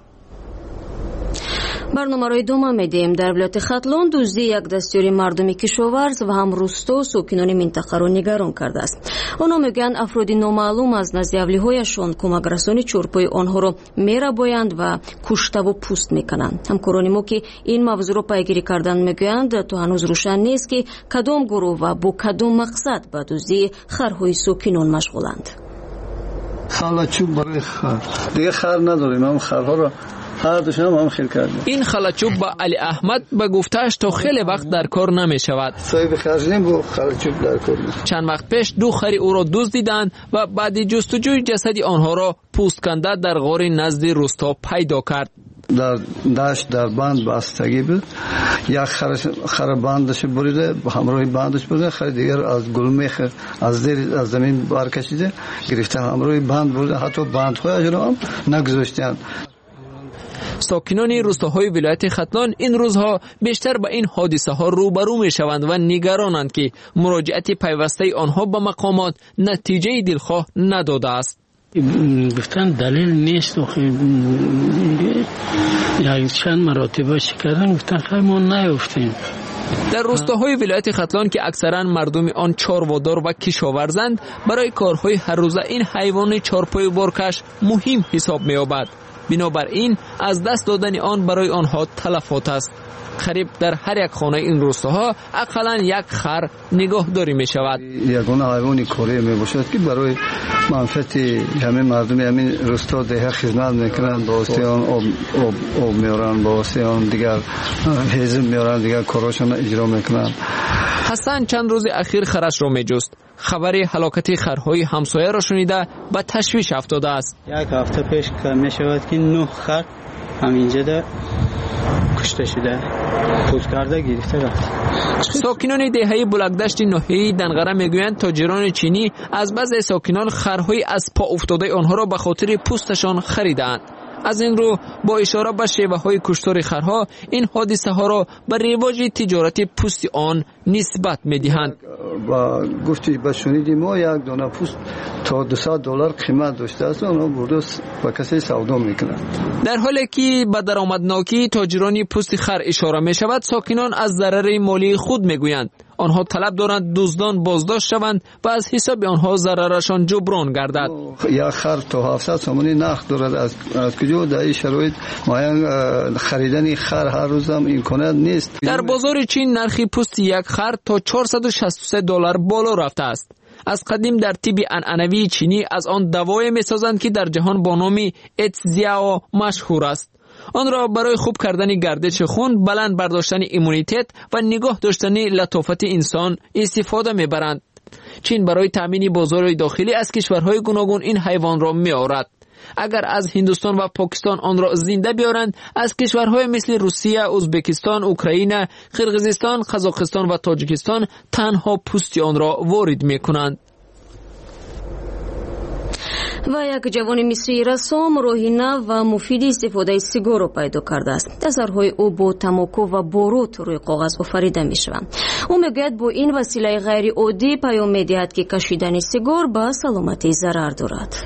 برنامه را ادامه میدیم. در ولایت ختلان دزدی یک دستیاری مردمی کشاورز و هم روستا و ساکنان منطقه را نگران کرده است. آنها میگویند افراد نامعلوم از نزد اهلیهایشان کمک رسانی چرپای آنها را میربایند و کشته و پوست میکنند. همکاران ما که این موضوع را پیگیری کردند میگویند تا هنوز روشن نیست که کدام گروه و با کدام مقصد به دزدی خرهای ساکنان مشغولند. خلچوب برای خر دیگه خر نداریم، هم خرها را این خلچوب با علی احمد به گفتهش تا خیلی وقت در کار نمی شود. چند وقت پیش 2 خری او را دزدیدند و بعد جستجوی جسد آنها را پوست کنده در غار نزد روستا پیدا کرد. در دشت در بند بستگی بود، یک خر بندش بریده همراه بندش بریده، خر دیگر از گلمیخ از زیر از زمین برکشیده گرفته همراه بند بریده، حتی بندهای را هم نگذاشتند. ساکنان روستاهای ولایت ختلان این روزها بیشتر با این حادثه ها روبرو می شوند و نگرانند که مراجعت پیوسته آنها به مقامات نتیجه دلخواه نداده است. گفتن دلیل نیست و یک چند مراتبه کردن، گفتن خیلی ما نیفتیم. در روستاهای ولایت ختلان که اکثرا مردم آن چاروادار و کشاورزند، برای کارهای هر روزه این حیوان چارپای بارکش مهم حساب می‌یابد. بنابراین از دست دادن آن برای آنها تلفات است. قریب در هر یک خانه این روستاها اقلاً یک خر نگهداری می شود. یگانه حیوانی کاری می باشد که برای منفعت همه مردم همین روستا ده خدمت میکنند. با واسطه آن آب میارن، با واسطه آن دیگر حزم میارن، دیگر کاراشون اجرا میکنند. حسن چند روز اخیر خرش را می جست. خبر هلاکت خرهای همسایه را شنیده به تشویش افتاده است. یک هفته پیش می شود که 9 خر همینجا ده کشته شده، پوست کرده گرفته رفت. ساکنان دهه بلکدشت ناحیه دنغره میگویند تاجران چینی از بعض ساکنان خرهای از پا افتاده آنها را به خاطر پوستشان خریدند. از این رو با اشاره به شیوه های کشتار خرها این حادثه ها را به رواج تجارت پوست آن نسبت میدهند. با گفتی به شنیدیم ما یک دانه پوست تا $200 قیمت داشته است، اونها برده با کسی سودا میکنند. در حالی که به درآمدناکی تاجران پوست خر اشاره می شود، ساکنان از ضرر مالی خود میگویند. آنها طلب دارند دزدان بازداشت شوند و از حساب آنها ضررشان جبران گردد. یک خر تا 700 تومانی نقد دارد. از کجا در این شرایط خریدن خر هر روز هم امکانات نیست. در بازار چین نرخ پوست یک خر تا $463 بالا رفته است. از قدیم در طب عنعنوی چینی از آن دوایی می‌سازند که در جهان با نام اتزیاو مشهور است. آن را برای خوب کردن گردش خون، بلند برداشتن ایمونیتت و نگاه داشتن لطافت انسان استفاده میبرند. چین برای تامین بازار داخلی از کشورهای گوناگون این حیوان را میآورد. اگر از هندوستان و پاکستان آن را زنده بیارند، از کشورهای مثل روسیه، ازبکستان، اوکراین، قرقیزستان، قزاقستان و تاجیکستان تنها پوست آن را وارد میکنند. و یک جوان مصری رسام راهی نو و مفید استفاده سیگار را پیدا کرده است. اثرهای او با تماکو و باروت روی کاغذ آفریده می شوند. او میگوید با این وسیله غیر عادی پیام میدهد که کشیدن سیگار به سلامتی ضرر دارد.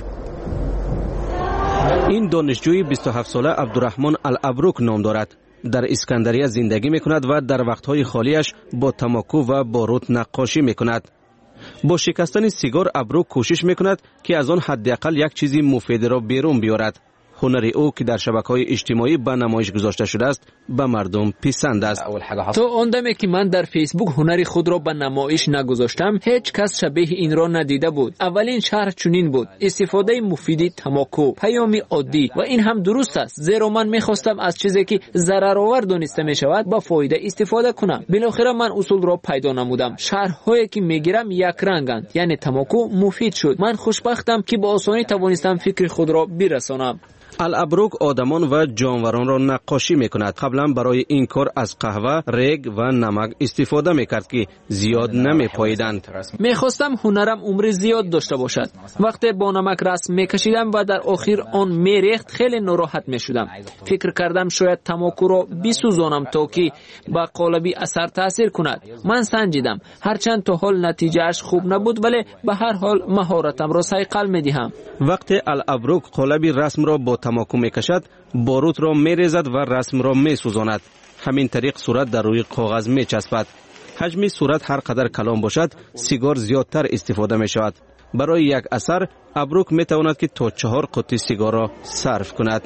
این دانشجوی 27 ساله عبدالرحمن الابروک نام دارد. در اسکندریه زندگی می کند و در وقتهای خالیش با تماکو و باروت نقاشی می کند. با شکستن سیگار ابرو کوشش میکند که از آن حداقل یک چیزی مفید را بیرون بیارد. هنر او که در شبکه‌های اجتماعی به نمایش گذاشته شده است به مردم پسند است. تا آن دمی که من در فیسبوک هنر خود را به نمایش نگذاشتم، هیچ کس شبیه این را ندیده بود. اولین شرح چنین بود: استفاده مفید تماکو، پیامی عادی و این هم درست است، زیرا من میخواستم از چیزی که ضررآور دانسته میشود با فایده استفاده کنم. بالاخره من اصول را پیدا نمودم. شرح‌هایی که میگیرم یک رنگند، یعنی تماکو مفید شد. من خوشبختم که با آسانی توانستم فکر خود را برسانم. الابروک آدمان و جانوران را نقاشی میکند. قبلا برای این کار از قهوه، ریگ و نمک استفاده میکرد که زیاد نمیپاییدند. میخواستم هنرم عمر زیاد داشته باشد. وقتی با نمک رسم میکشیدم و در آخر آن میریخت، خیلی ناراحت میشدم. فکر کردم شاید تماکو را بسوزانم تا که با قالبی اثر تاثیر کند. من سنجیدم، هرچند تا حال نتیجهش خوب نبود، ولی به هر حال مهارتم را صیقل میدهم. وقتی الابروک قالبی رسم را با تماکو میکشد، باروت را میریزد و رسم را میسوزاند. همین طریق صورت در روی کاغذ میچسبد. حجم صورت هر قدر کلان باشد، سیگار زیادتر استفاده میشود. برای یک اثر ابروک میتواند که تا 4 قطعه سیگار را صرف کند.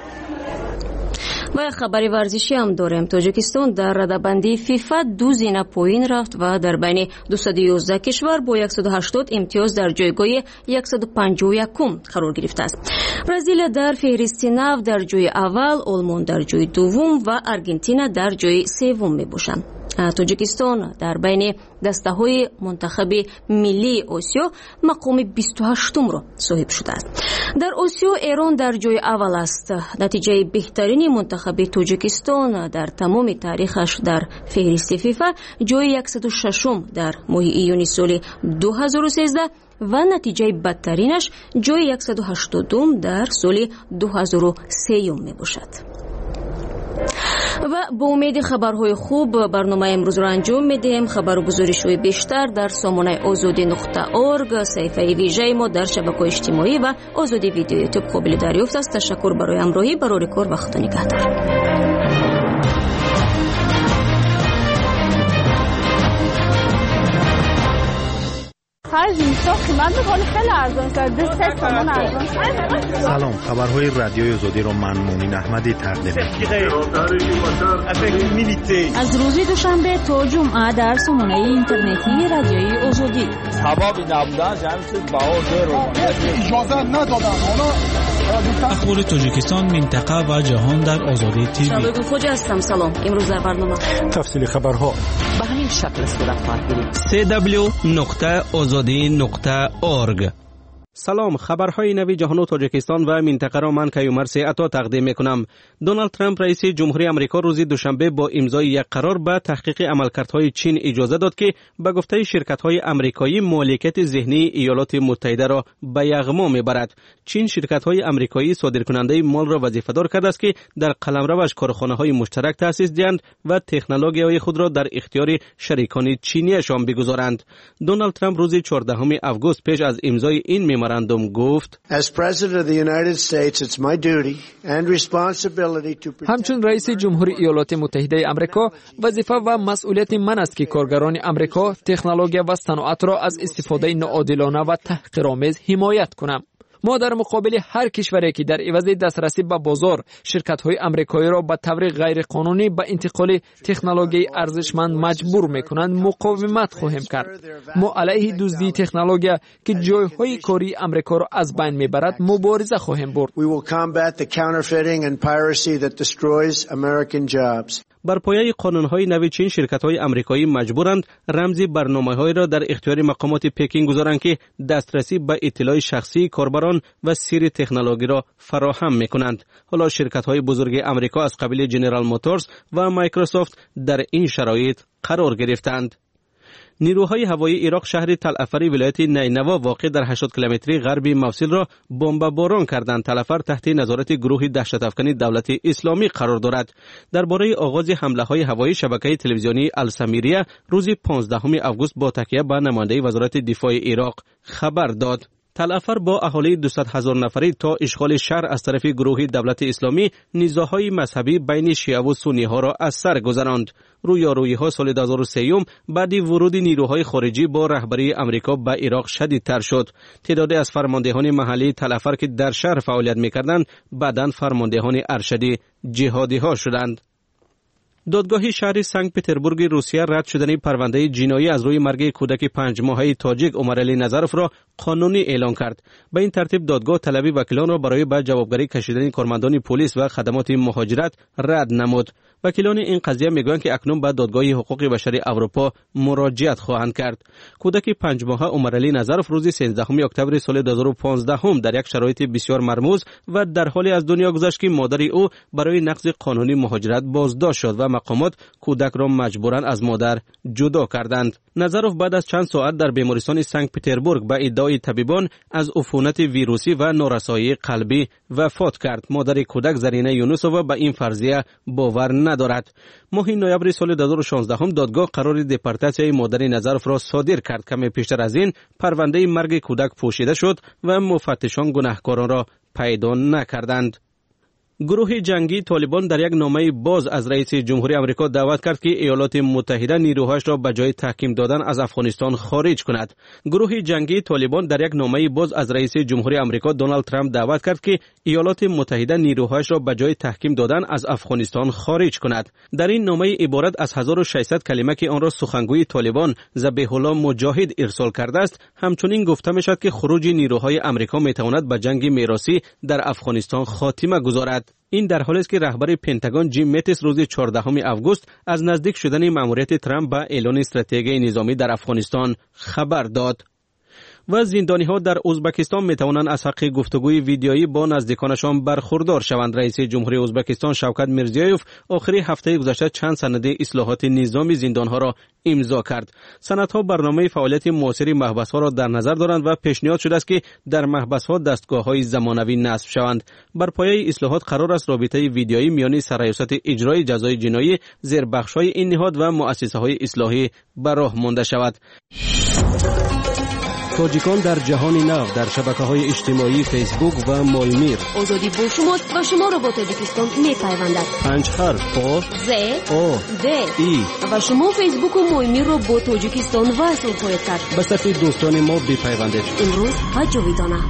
و خبری ورزشی هم داریم. تاجیکستان در رده‌بندی فیفا 2 زینه پایین رفت و در بین 211 کشور با 180 امتیاز در جایگاه 151 قرار گرفته است. برزیل در فهرست 9 در جای اول، آلمان در جای دوم و آرژانتین در جای سوم میباشند. تاجیکستان در بین دسته‌های منتخب ملی آسیا مقام 28 را صاحب شده است. در آسیا ایران در جای اول است. نتیجه بهترین منتخب تاجیکستان در تمام تاریخش در فهرست فیفا جای 106 در ماه ایون سال 2013 و نتیجه بدترینش جای 180 در سال 2003 می باشد. و با امید خبرهای خوب برنامه امروز را انجام میدیم. خبر و گزارش‌های بیشتر در سامانه azadi.org، صفحه ویژه ما در شبکه‌های اجتماعی و آزادی ویدیو یوتیوب قابل دریافت است. تشکر برای همراهی. برای کار وقت نگهدار. سلام، خبرهای رادیوی آزادی را من مونین احمدی تقدیم می‌کنم. از روز دوشنبه تا جمعه در سامانه اینترنتی رادیوی آزادی. سبب نبودن جمعیت بهادر اجازه ندادن. اخبار تاجیکستان، منطقه و جهان در آزادی تیوی. شبکه خوجا هستم. سلام. امروز در برنامه تفصیل خبرها به همین شکل صورت خواهد گرفت. www.azadi.org. سلام، خبرهای نوی جهان و تاجیکستان و منطقه را من کیومرث عطا تقدیم میکنم. دونالد ترامپ رئیس جمهوری آمریکا روز دوشنبه با امضای یک قرار به تحقیق عملکردهای چین اجازه داد که به گفته شرکت‌های آمریکایی مالکیت ذهنی ایالات متحده را به یغما میبرد. چین شرکت‌های آمریکایی صادرکننده مال را وظیفه‌دار کرده است که در قلمروش کارخانه‌های مشترک تأسیس دهند و تکنولوژی‌های خود را در اختیار شریکان چینی‌شان بگذارند. دونالد ترامپ روز 14 آگوست پیش از امضای این ممورندوم گفت: همچون رئیس جمهوری ایالات متحده آمریکا وظیفه و مسئولیت من است که کارگران آمریکا، تکنولوژی و صنعت را از استفاده ناعادلانه و تحقیرآمیز حمایت کنم. ما در مقابل هر کشوری که در عوض دسترسی به بازار شرکت‌های آمریکایی را به طور غیر قانونی به انتقال تکنولوژی ارزشمند مجبور می‌کنند مقاومت خواهیم کرد. ما علیه دزدی تکنولوژی که جای‌های کاری آمریکا را از بین می‌برد مبارزه خواهیم برد. بر پایه قانون‌های نو چین شرکت‌های آمریکایی مجبورند رمزی برنامه‌های را در اختیار مقامات پکین گذارند که دسترسی به اطلاع شخصی کاربران و سیر تکنولوژی را فراهم می‌کنند. حالا شرکت‌های بزرگ آمریکا از قبیل جنرال موتورز و مایکروسافت در این شرایط قرار گرفتند. نیروهای هوایی عراق شهر تل افر ولایت نینوا واقع در 80 کیلومتری غربی موصل را بمباران کردند. تل افر تحت نظارت گروه دهشت افکنی دولت اسلامی قرار دارد. درباره آغاز حمله‌های هوایی شبکه تلویزیونی السمیریه روز 15 آگوست با تکیه به نماینده وزارت دفاع عراق خبر داد. تل افر با اهالی 200,000 نفری تا اشغال شهر از طرف گروه دولت اسلامی نزاع‌های مذهبی بین شیعه و سنی ها را از سر گذراند. رویارویی‌ها سال 2003 بعد ورود نیروهای خارجی با رهبری آمریکا به عراق شدیدتر شد. تعدادی از فرماندهان محلی تل افر که در شهر فعالیت می‌کردند بعداً فرماندهان ارشدی جهادی‌ها شدند. دادگاه شهر سنت پترزبورگ روسیه رد شدن پرونده جنایی از روی مرگ کودک 5 ماهه تاجیک عمرعلی نظروف را قانونی اعلام کرد. به این ترتیب دادگاه طلب وکیلان را برای به جوابگری کشیدن کارمندان پلیس و خدمات مهاجرت رد نمود. وکیلان این قضیه میگویند که اکنون به دادگاه حقوق بشر اروپا مراجعت خواهند کرد. کودک 5 ماهه عمرعلی نظروف روز 13 اکتبر سال 2015 در یک شرایط بسیار مرموز و در حالی از دنیا گذشت که مادر او برای نقض قانونی مهاجرت بازداشت شد و مقامات کودک را مجبوراً از مادر جدا کردند. نظروف بعد از چند ساعت در بیمارستان سنت پترزبورگ به ادعای طبیبان از عفونت ویروسی و نارسایی قلبی وفات کرد. مادر کودک زرینه یونسووا به این فرضیه باور ندارد. ماه نوامبر سال 2016 دادگاه قرار دپورتاسیون مادر نظروف را صادر کرد. کمی پیشتر از این پرونده مرگ کودک پوشیده شد و مفتشان گناهکاران را پیدا نکردند. گروه جنگی طالبان در یک نامه باز از رئیس جمهوری آمریکا دعوت کرد که ایالات متحده نیروهایش را به جای تحکیم دادن از افغانستان خارج کند. گروه جنگی طالبان در یک نامه باز از رئیس جمهوری آمریکا دونالد ترامپ دعوت کرد که ایالات متحده نیروهایش را به جای تحکیم دادن از افغانستان خارج کند. در این نامه عبارت از 1600 کلمه که آن را سخنگوی طالبان ذبیح الله مجاهد ارسال کرده است، همچنین گفته میشد که خروج نیروهای آمریکا میتواند به جنگ میراثی در افغانستان خاتمه گذارد. این در حالی است که رهبر پنتاگون جیم متیس روز 14 آگوست از نزدیک شدن مأموریت ترامپ به اعلان استراتژی نظامی در افغانستان خبر داد. و زندانی‌ها در ازبکستان می‌توانند از حق گفتگوی ویدیویی با نزدیکانشان برخوردار شوند. رئیس جمهوری ازبکستان شوکت میرزیویف آخر هفته گذشته چند سند اصلاحات نظام زندان‌ها را امضا کرد. سندها برنامه فعالیت معاصر محبس‌ها را در نظر دارند و پیشنهاد شده است که در محبس‌ها دستگاه‌های زمانوی نصب شوند. بر پایه اصلاحات قرار است رابطه ویدیویی میان سرریاست اجرای جزای جنایی زیر بخش‌های این نهاد و مؤسسه‌های اصلاحی به راه مانده شود. تاجیکان در جهان نو در شبکه‌های اجتماعی فیسبوک و مولمیر. آزادی با شماست و شما را با تاجیکستان می‌پیوندد. 5 حرف آ ز او د ای و شما فیسبوک و مولمیر را با تاجیکستان وصل خواهید کرد. به صف دوستان ما بپیوندید. امروز و جاویدانه.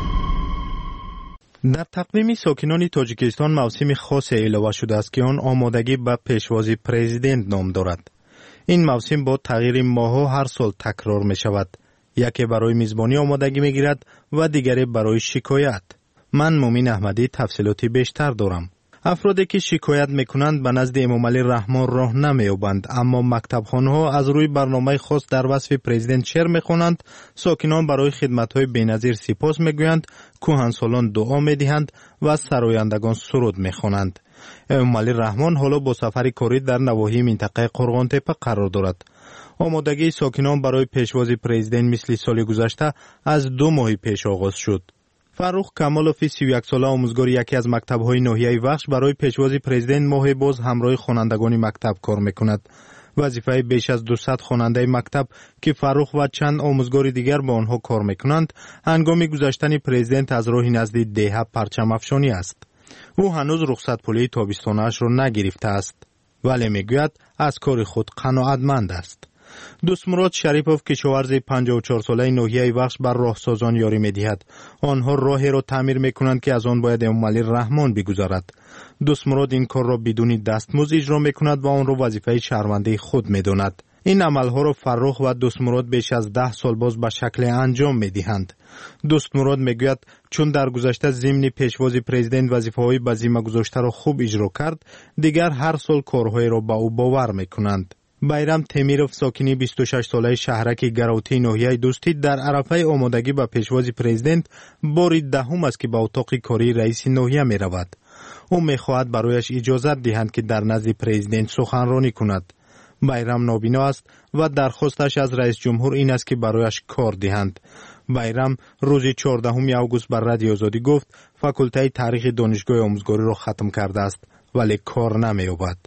در تقویم ساکنان تاجیکستان موسم خاصی اعلام شده است که آن آمادگی به پیشوازی پرزیدنت نام دارد. این موسم با تغییر ماه‌ها هر سال تکرار می شود. یکی برای میزبانی آمادگی می گیرد و دیگری برای شکایت. من مومین احمدی تفصیلاتی بیشتر دارم. افرادی که شکایت میکنند به نزد امامعلی رحمان راه نمی‌یابند، اما مکتبخانه‌ها از روی برنامه خاص در وصف پرزیدنت شعر میخوانند. ساکنان برای خدمت‌های بی‌نظیر سپاس میگویند، کهنسالان دعا میدهند و سرایندگان سرود میخوانند. امامعلی رحمان حالا با سفر کاری در نواحی منطقه قرغان‌تپه قرار دارد. آمادگی ساکنان برای پیشوازی پرزیدنت مثل سال گذشته از 2 ماه پیش آغاز شد. فروخ کمالوفی 31 ساله آموزگار یکی از مکتب‌های ناحیه وخش برای پیشوازی پرزیدنت ماه باز همراه خوانندگان مکتب کار میکند. وظیفه بیش از 200 خواننده مکتب که فروخ و چند آموزگار دیگر با آنها کار میکنند، هنگام گذشتن پرزیدنت از راه نزد دهه پرچم افشانی است. او هنوز رخصت پولی تابستانش را نگرفته است، ولی میگوید از کار خود قناعتمند است. دوست مراد شریفوف کشاورز 54 ساله ناحیه وخش بر راهسازان یاری می‌دهد. آنها راهی را تعمیر می‌کنند که از آن باید امامعلی رحمان بگذرد. دوست مراد این کار را بدون دستمزد اجرا می‌کند و آن را وظیفه شهروندی خود می‌داند. این عملها را فرخ و دوست مراد بیش از 10 سال باز به شکل انجام می‌دهند. دوست مراد میگوید چون در گذشته ضمن پیشوازی پرزیدنت وظیفه‌های به ذمه گذاشته را خوب اجرا کرد، دیگر هر سال کارهای را به او باور می‌کنند. بایرام تیمیروف ساکنی 26 ساله شهرک گراوتی ناحیه دوستی در عرفه آمادگی به پیشوازی پرزیدنت بار دهم است که به اتاق کاری رئیس ناحیه می رود. او می خواهد برایش اجازت دهند که در نزد پرزیدنت سخنرانی کند. بایرام نابینا است و درخواستش از رئیس جمهور این است که برایش کار دهند. بایرام روز 14 آگوست بر رادیو آزادی گفت فاکولته تاریخ دانشگاه آموزگاری را ختم کرده است ولی کار نمی‌یابد.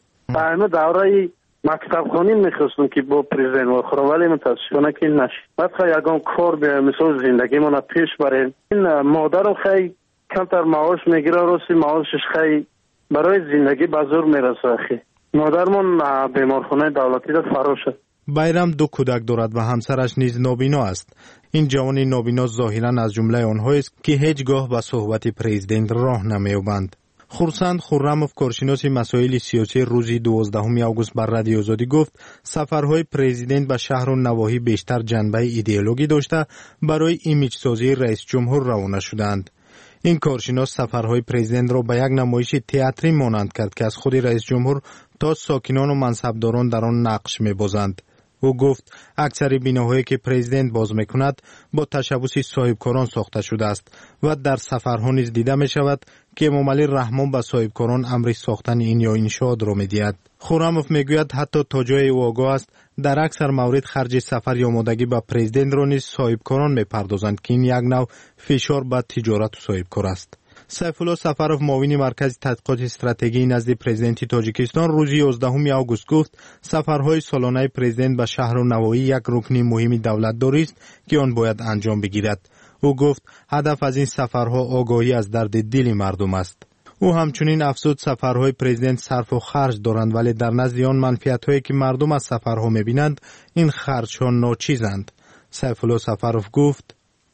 دوره مکتبخانه میخواستم که با پرزیدنت واخورم ولی متاسفانه که نشد. بعد یگان کار به مثال زندگی من پیش بریم. این مادرم خیلی کمتر معاش میگیره، راستی معاشش خیلی برای زندگی بازور میرسه. خیلی مادرمون بیمارخانه دولتی را فرا شد. بایرام 2 کودک دارد و همسرش نیز نابینا است. این جوان نابینا ظاهرا از جمله آنهایی است که هیچگاه به صحبت پرزیدنت راه نمی‌یابند. خورسند خورموف کارشناس مسائل سیاسی روزی 12 آگوست بر رادیو آزادی گفت سفرهای پرزیدنت به شهر و نواحی بیشتر جنبه ایدئولوژی داشته برای ایمیج سازی رئیس جمهور روانه شدند. این کارشناس سفرهای پرزیدنت را به یک نمایش تئاتری مانند کرد که از خود رئیس جمهور تا ساکنان و منصبداران در آن نقش می‌بازند. او گفت اکثر بیناهایی که پرزیدنت باز میکند با تشبث صاحبکاران ساخته شده است و در سفرها نیز دیده می شود که امامعلی رحمان به صاحبکاران امر ساختن این یا انشاءات را میدهد. خورموف میگوید حتی تا جای او آگاه است در اکثر مورد خرج سفر یا آمادگی به پرزیدنت را نیز صاحبکاران میپردازند که این یک نوع فشار به تجارت و صاحبکار است. سیفالله سفروف معاون مرکز تحقیقات استراتژی نزد پرزیدنت تاجیکستان روز 11 آگوست گفت سفرهای سالانه پرزیدنت به شهر و نواحی یک رکن مهم دولتداری است که آن باید انجام بگیرد. او گفت هدف از این سفرها آگاهی از درد دل مردم است. او همچنین افزود سفرهای پرزیدنت صرف و خرج دارند ولی در نزد آن منفعت‌هایی که مردم از سفرها می‌بینند این خرج‌ها ناچیزند. سیفالله سفروف گفت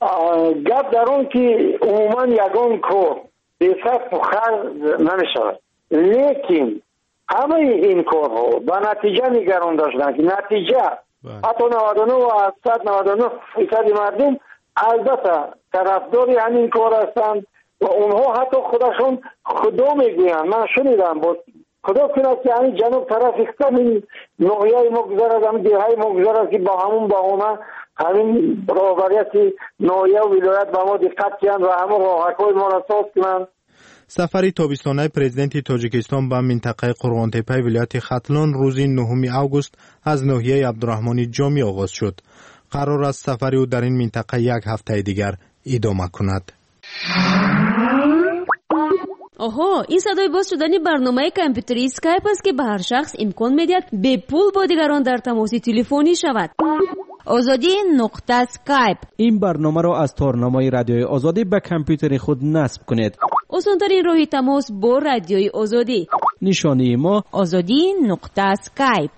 گپ در اون که عموما یگان کار به صرف و خرج نمی‌شود، لیکن همه این کارها به نتیجه نگران داشتن که نتیجه حتی 99 و 99% مردم البته طرفدار همین کار هستند و اونها حتی خودشون خدا میگویند. من شنیدم با خدا کنید که همین جنوب طرف اختم این نوعیه مگذر از همین دیرهای مگذر است که با همون بهانه همین برابریت ناحیه و ولایت به ما دقت کنند و همه راهکای ما را ساز کنند. سفری تابستانه پرزیدنت تاجیکستان به منطقه قرغانتپه ولایت ختلان روز 9 آگوست از ناحیه عبدالرحمن جامی آغاز شد. قرار است سفر او در این منطقه یک هفته دیگر ادامه کند. این صدای باز شدن برنامه کامپیوتری اسکایپ است که به هر شخص امکان می‌دهد به پول با دیگران در تماس تلفنی شود. azadi.skype این برنامه را از تارنمای رادیوی آزادی به کامپیوتر خود نصب کنید. آسان‌ترین راه تماس با رادیوی آزادی. نشانی ما azadi.skype.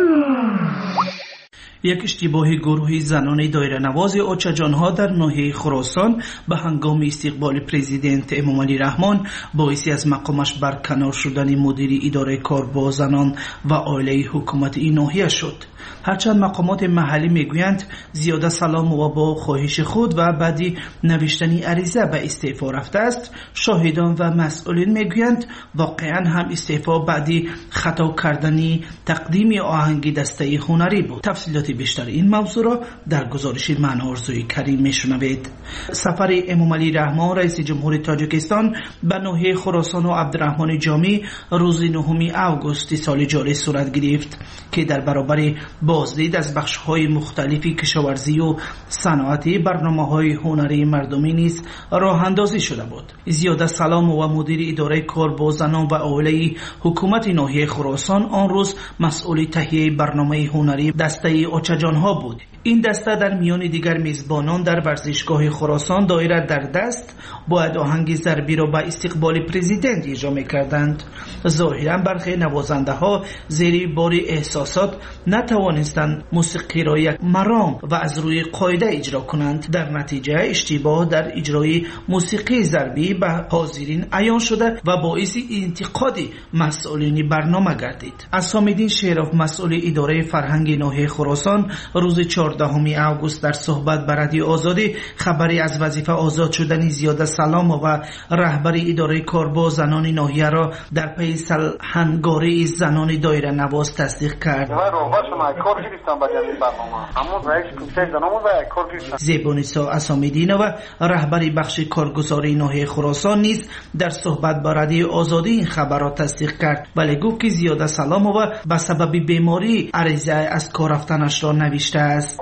یک اشتباه گروهی زنان دایره نواز اوچجانها در ناحیه خراسان به هنگام استقبال پرزیدنت امامعلی رحمان باعثی از مقامش برکنار شدن مدیر اداره کار با زنان و عائله حکومت این ناحیه شد. هرچند مقامات محلی میگویند زیاده سلام و با خواهش خود و بعدی نوشتنی عریضه به استعفا رفته است، شاهدان و مسئولین میگویند واقعا هم استعفا بعدی خطا کردنی تقدیم آهنگ دسته هنری بود. تفصیلات بیشتر این موضوع را در گزارش من آرزوی کریم میشنوید. سفر امامعلی رحمان رئیس جمهور تاجیکستان به ناحیه خراسان و عبدالرحمن جامی روز 9 آگوست سال جاری صورت گرفت که در برابر بازدید از بخش‌های مختلفی کشاورزی و صنعتی برنامه‌های هنری مردمی نیز راه اندازی شده بود. زیاده سلام و مدیر اداره کار با زنان و عائله حکومت ناحیه خراسان آن روز مسئول تهیه برنامه هنری دسته اوچجانها بود. این دسته در میان دیگر میزبانان در ورزشگاه خراسان دایره در دست باید آهنگ ضربی را به استقبال پرزیدنت اجرا می‌کردند. ظاهراً برخی نوازنده ها زیر بار احساسات نتوانستند موسیقی را یک مرام و از روی قاعده اجرا کنند. در نتیجه اشتباه در اجرای موسیقی ضربی به حاضرین عیان شده و باعث انتقاد مسئولین برنامه گردید. اسام‌الدین شیرف مسئول اداره فرهنگ ناحیه خراسان روز 14 آگوست در صحبت با رادیو آزادی خبری از وظیفه آزاد شدن زیاده سلام و رهبری اداره کار با زنان ناحیه را در پی سلحنگاری زنان دایره نواز تصدیق کرد. زیبانیسا اسام‌الدین و رهبری بخش کارگزاری ناحیه خراسان نیز در صحبت با رادیو آزادی این خبر را تصدیق کرد، ولی گفت که زیاده سلام و به سبب بیماری عریضه از کار رفتنش را نوشته است.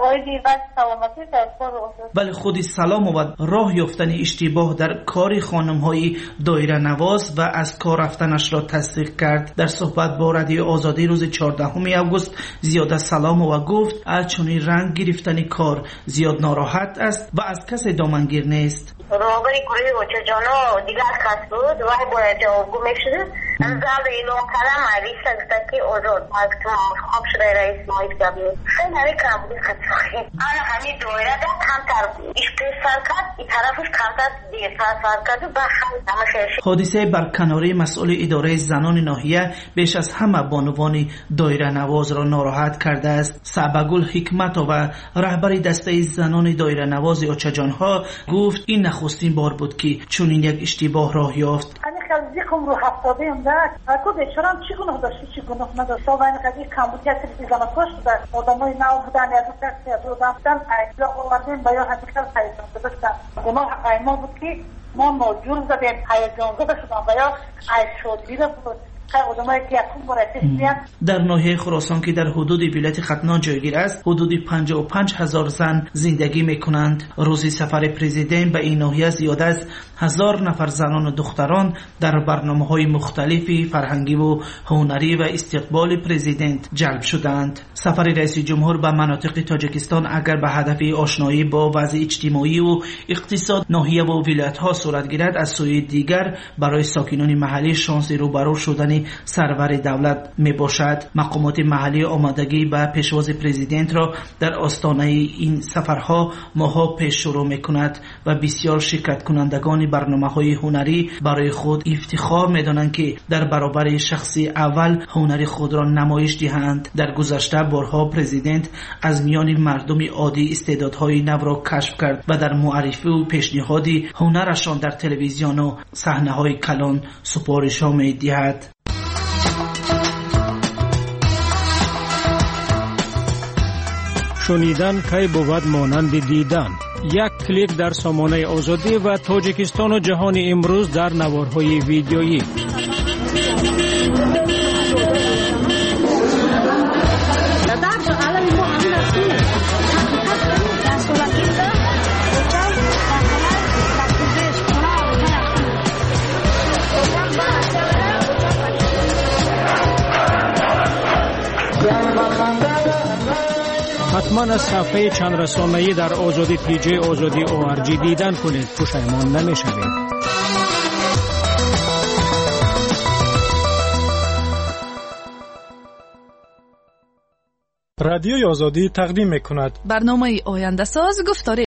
ولی خود سلام و راه یافتن اشتباه در کار خانم‌های دایره نواز و از کار رفتنش را تصدیق کرد. در صحبت با رادیو آزادی روز 14 آگوست زیاده سلام و گفت از چنین رنگ گرفتن کار زیاد ناراحت است و از کسی دامنگیر نیست. راهبری گروه اوچجانا دیگر خاص بود و باید جوابگو میشد. از زال اعلام کردم عریض سکتکی آزاد از که خواب شده رئیس مایت گبید خیلی همی کم بود خطاقی آنها همین دویره ده کمتر بود اشتر سر کرد این طرفش کمتر دیرتر سر کرد و به همه خیرشی. حادثه برکناری مسئول اداره زنان ناحیه بیش از همه بانوان دایره نواز را ناراحت کرده است. سعبگل حکمت و رهبری دسته زنان دایره نواز اوچجانها گفت این نخستین بار بود که چنین یک اشتباه راه یافت. ذکم رو هفتاده هم داشت اکو بیشترم چی گناه داشتی چی گناه نداشت و این قضیه کمبودیت زمان کشت داشت آدمای نو بودن یا کسی از رو داشتن ایجا آوردیم و یا حدیقل هیجان داشتن گناه ایما بود که ما موجود زدیم هیجان زده شدن و یا ایج شد دیده بود. در ناحیه خراسان که در حدود ولایت ختلان جایگیر است حدود 55,000 زن زندگی میکنند. روزی سفر پرزیدنت به این ناحیه زیاده از 1000 نفر زنان و دختران در برنامه‌های مختلفی فرهنگی و هنری و استقبال پرزیدنت جلب شدند. سفر رئیس جمهور به مناطق تاجیکستان اگر به هدف آشنایی با وضع اجتماعی و اقتصاد ناحیه و ولایت‌ها صورت گیرد، از سوی دیگر برای ساکنان محلی شانس روبرو شدن سرور دولت می باشد. مقامات محلی آمادگی به پیشواز پرزیدنت را در آستانه این سفرها ماها پیش شروع می کند و بسیار شرکت کنندگان برنامه‌های هنری برای خود افتخار می دانند که در برابر شخصی اول هنری خود را نمایش دهند. در گذشته بارها پرزیدنت از میان مردم عادی استعدادهای نو را کشف کرد و در معرفی و پیشنهاد هنرشان در تلویزیون و صحنه‌های کلان سپارش ها می دهد. شنیدن کی بود مانند دیدن. یک کلیک در سامانه آزادی و تاجیکستان و جهان امروز در نوارهای ویدیویی. حتما از صفحه چند رسانه‌ای در آزادی پیجی آزادی ORG دیدن کنید، پشیمان نمی‌شوید. رادیوی آزادی تقدیم می‌کند برنامه آینده ساز گفتاری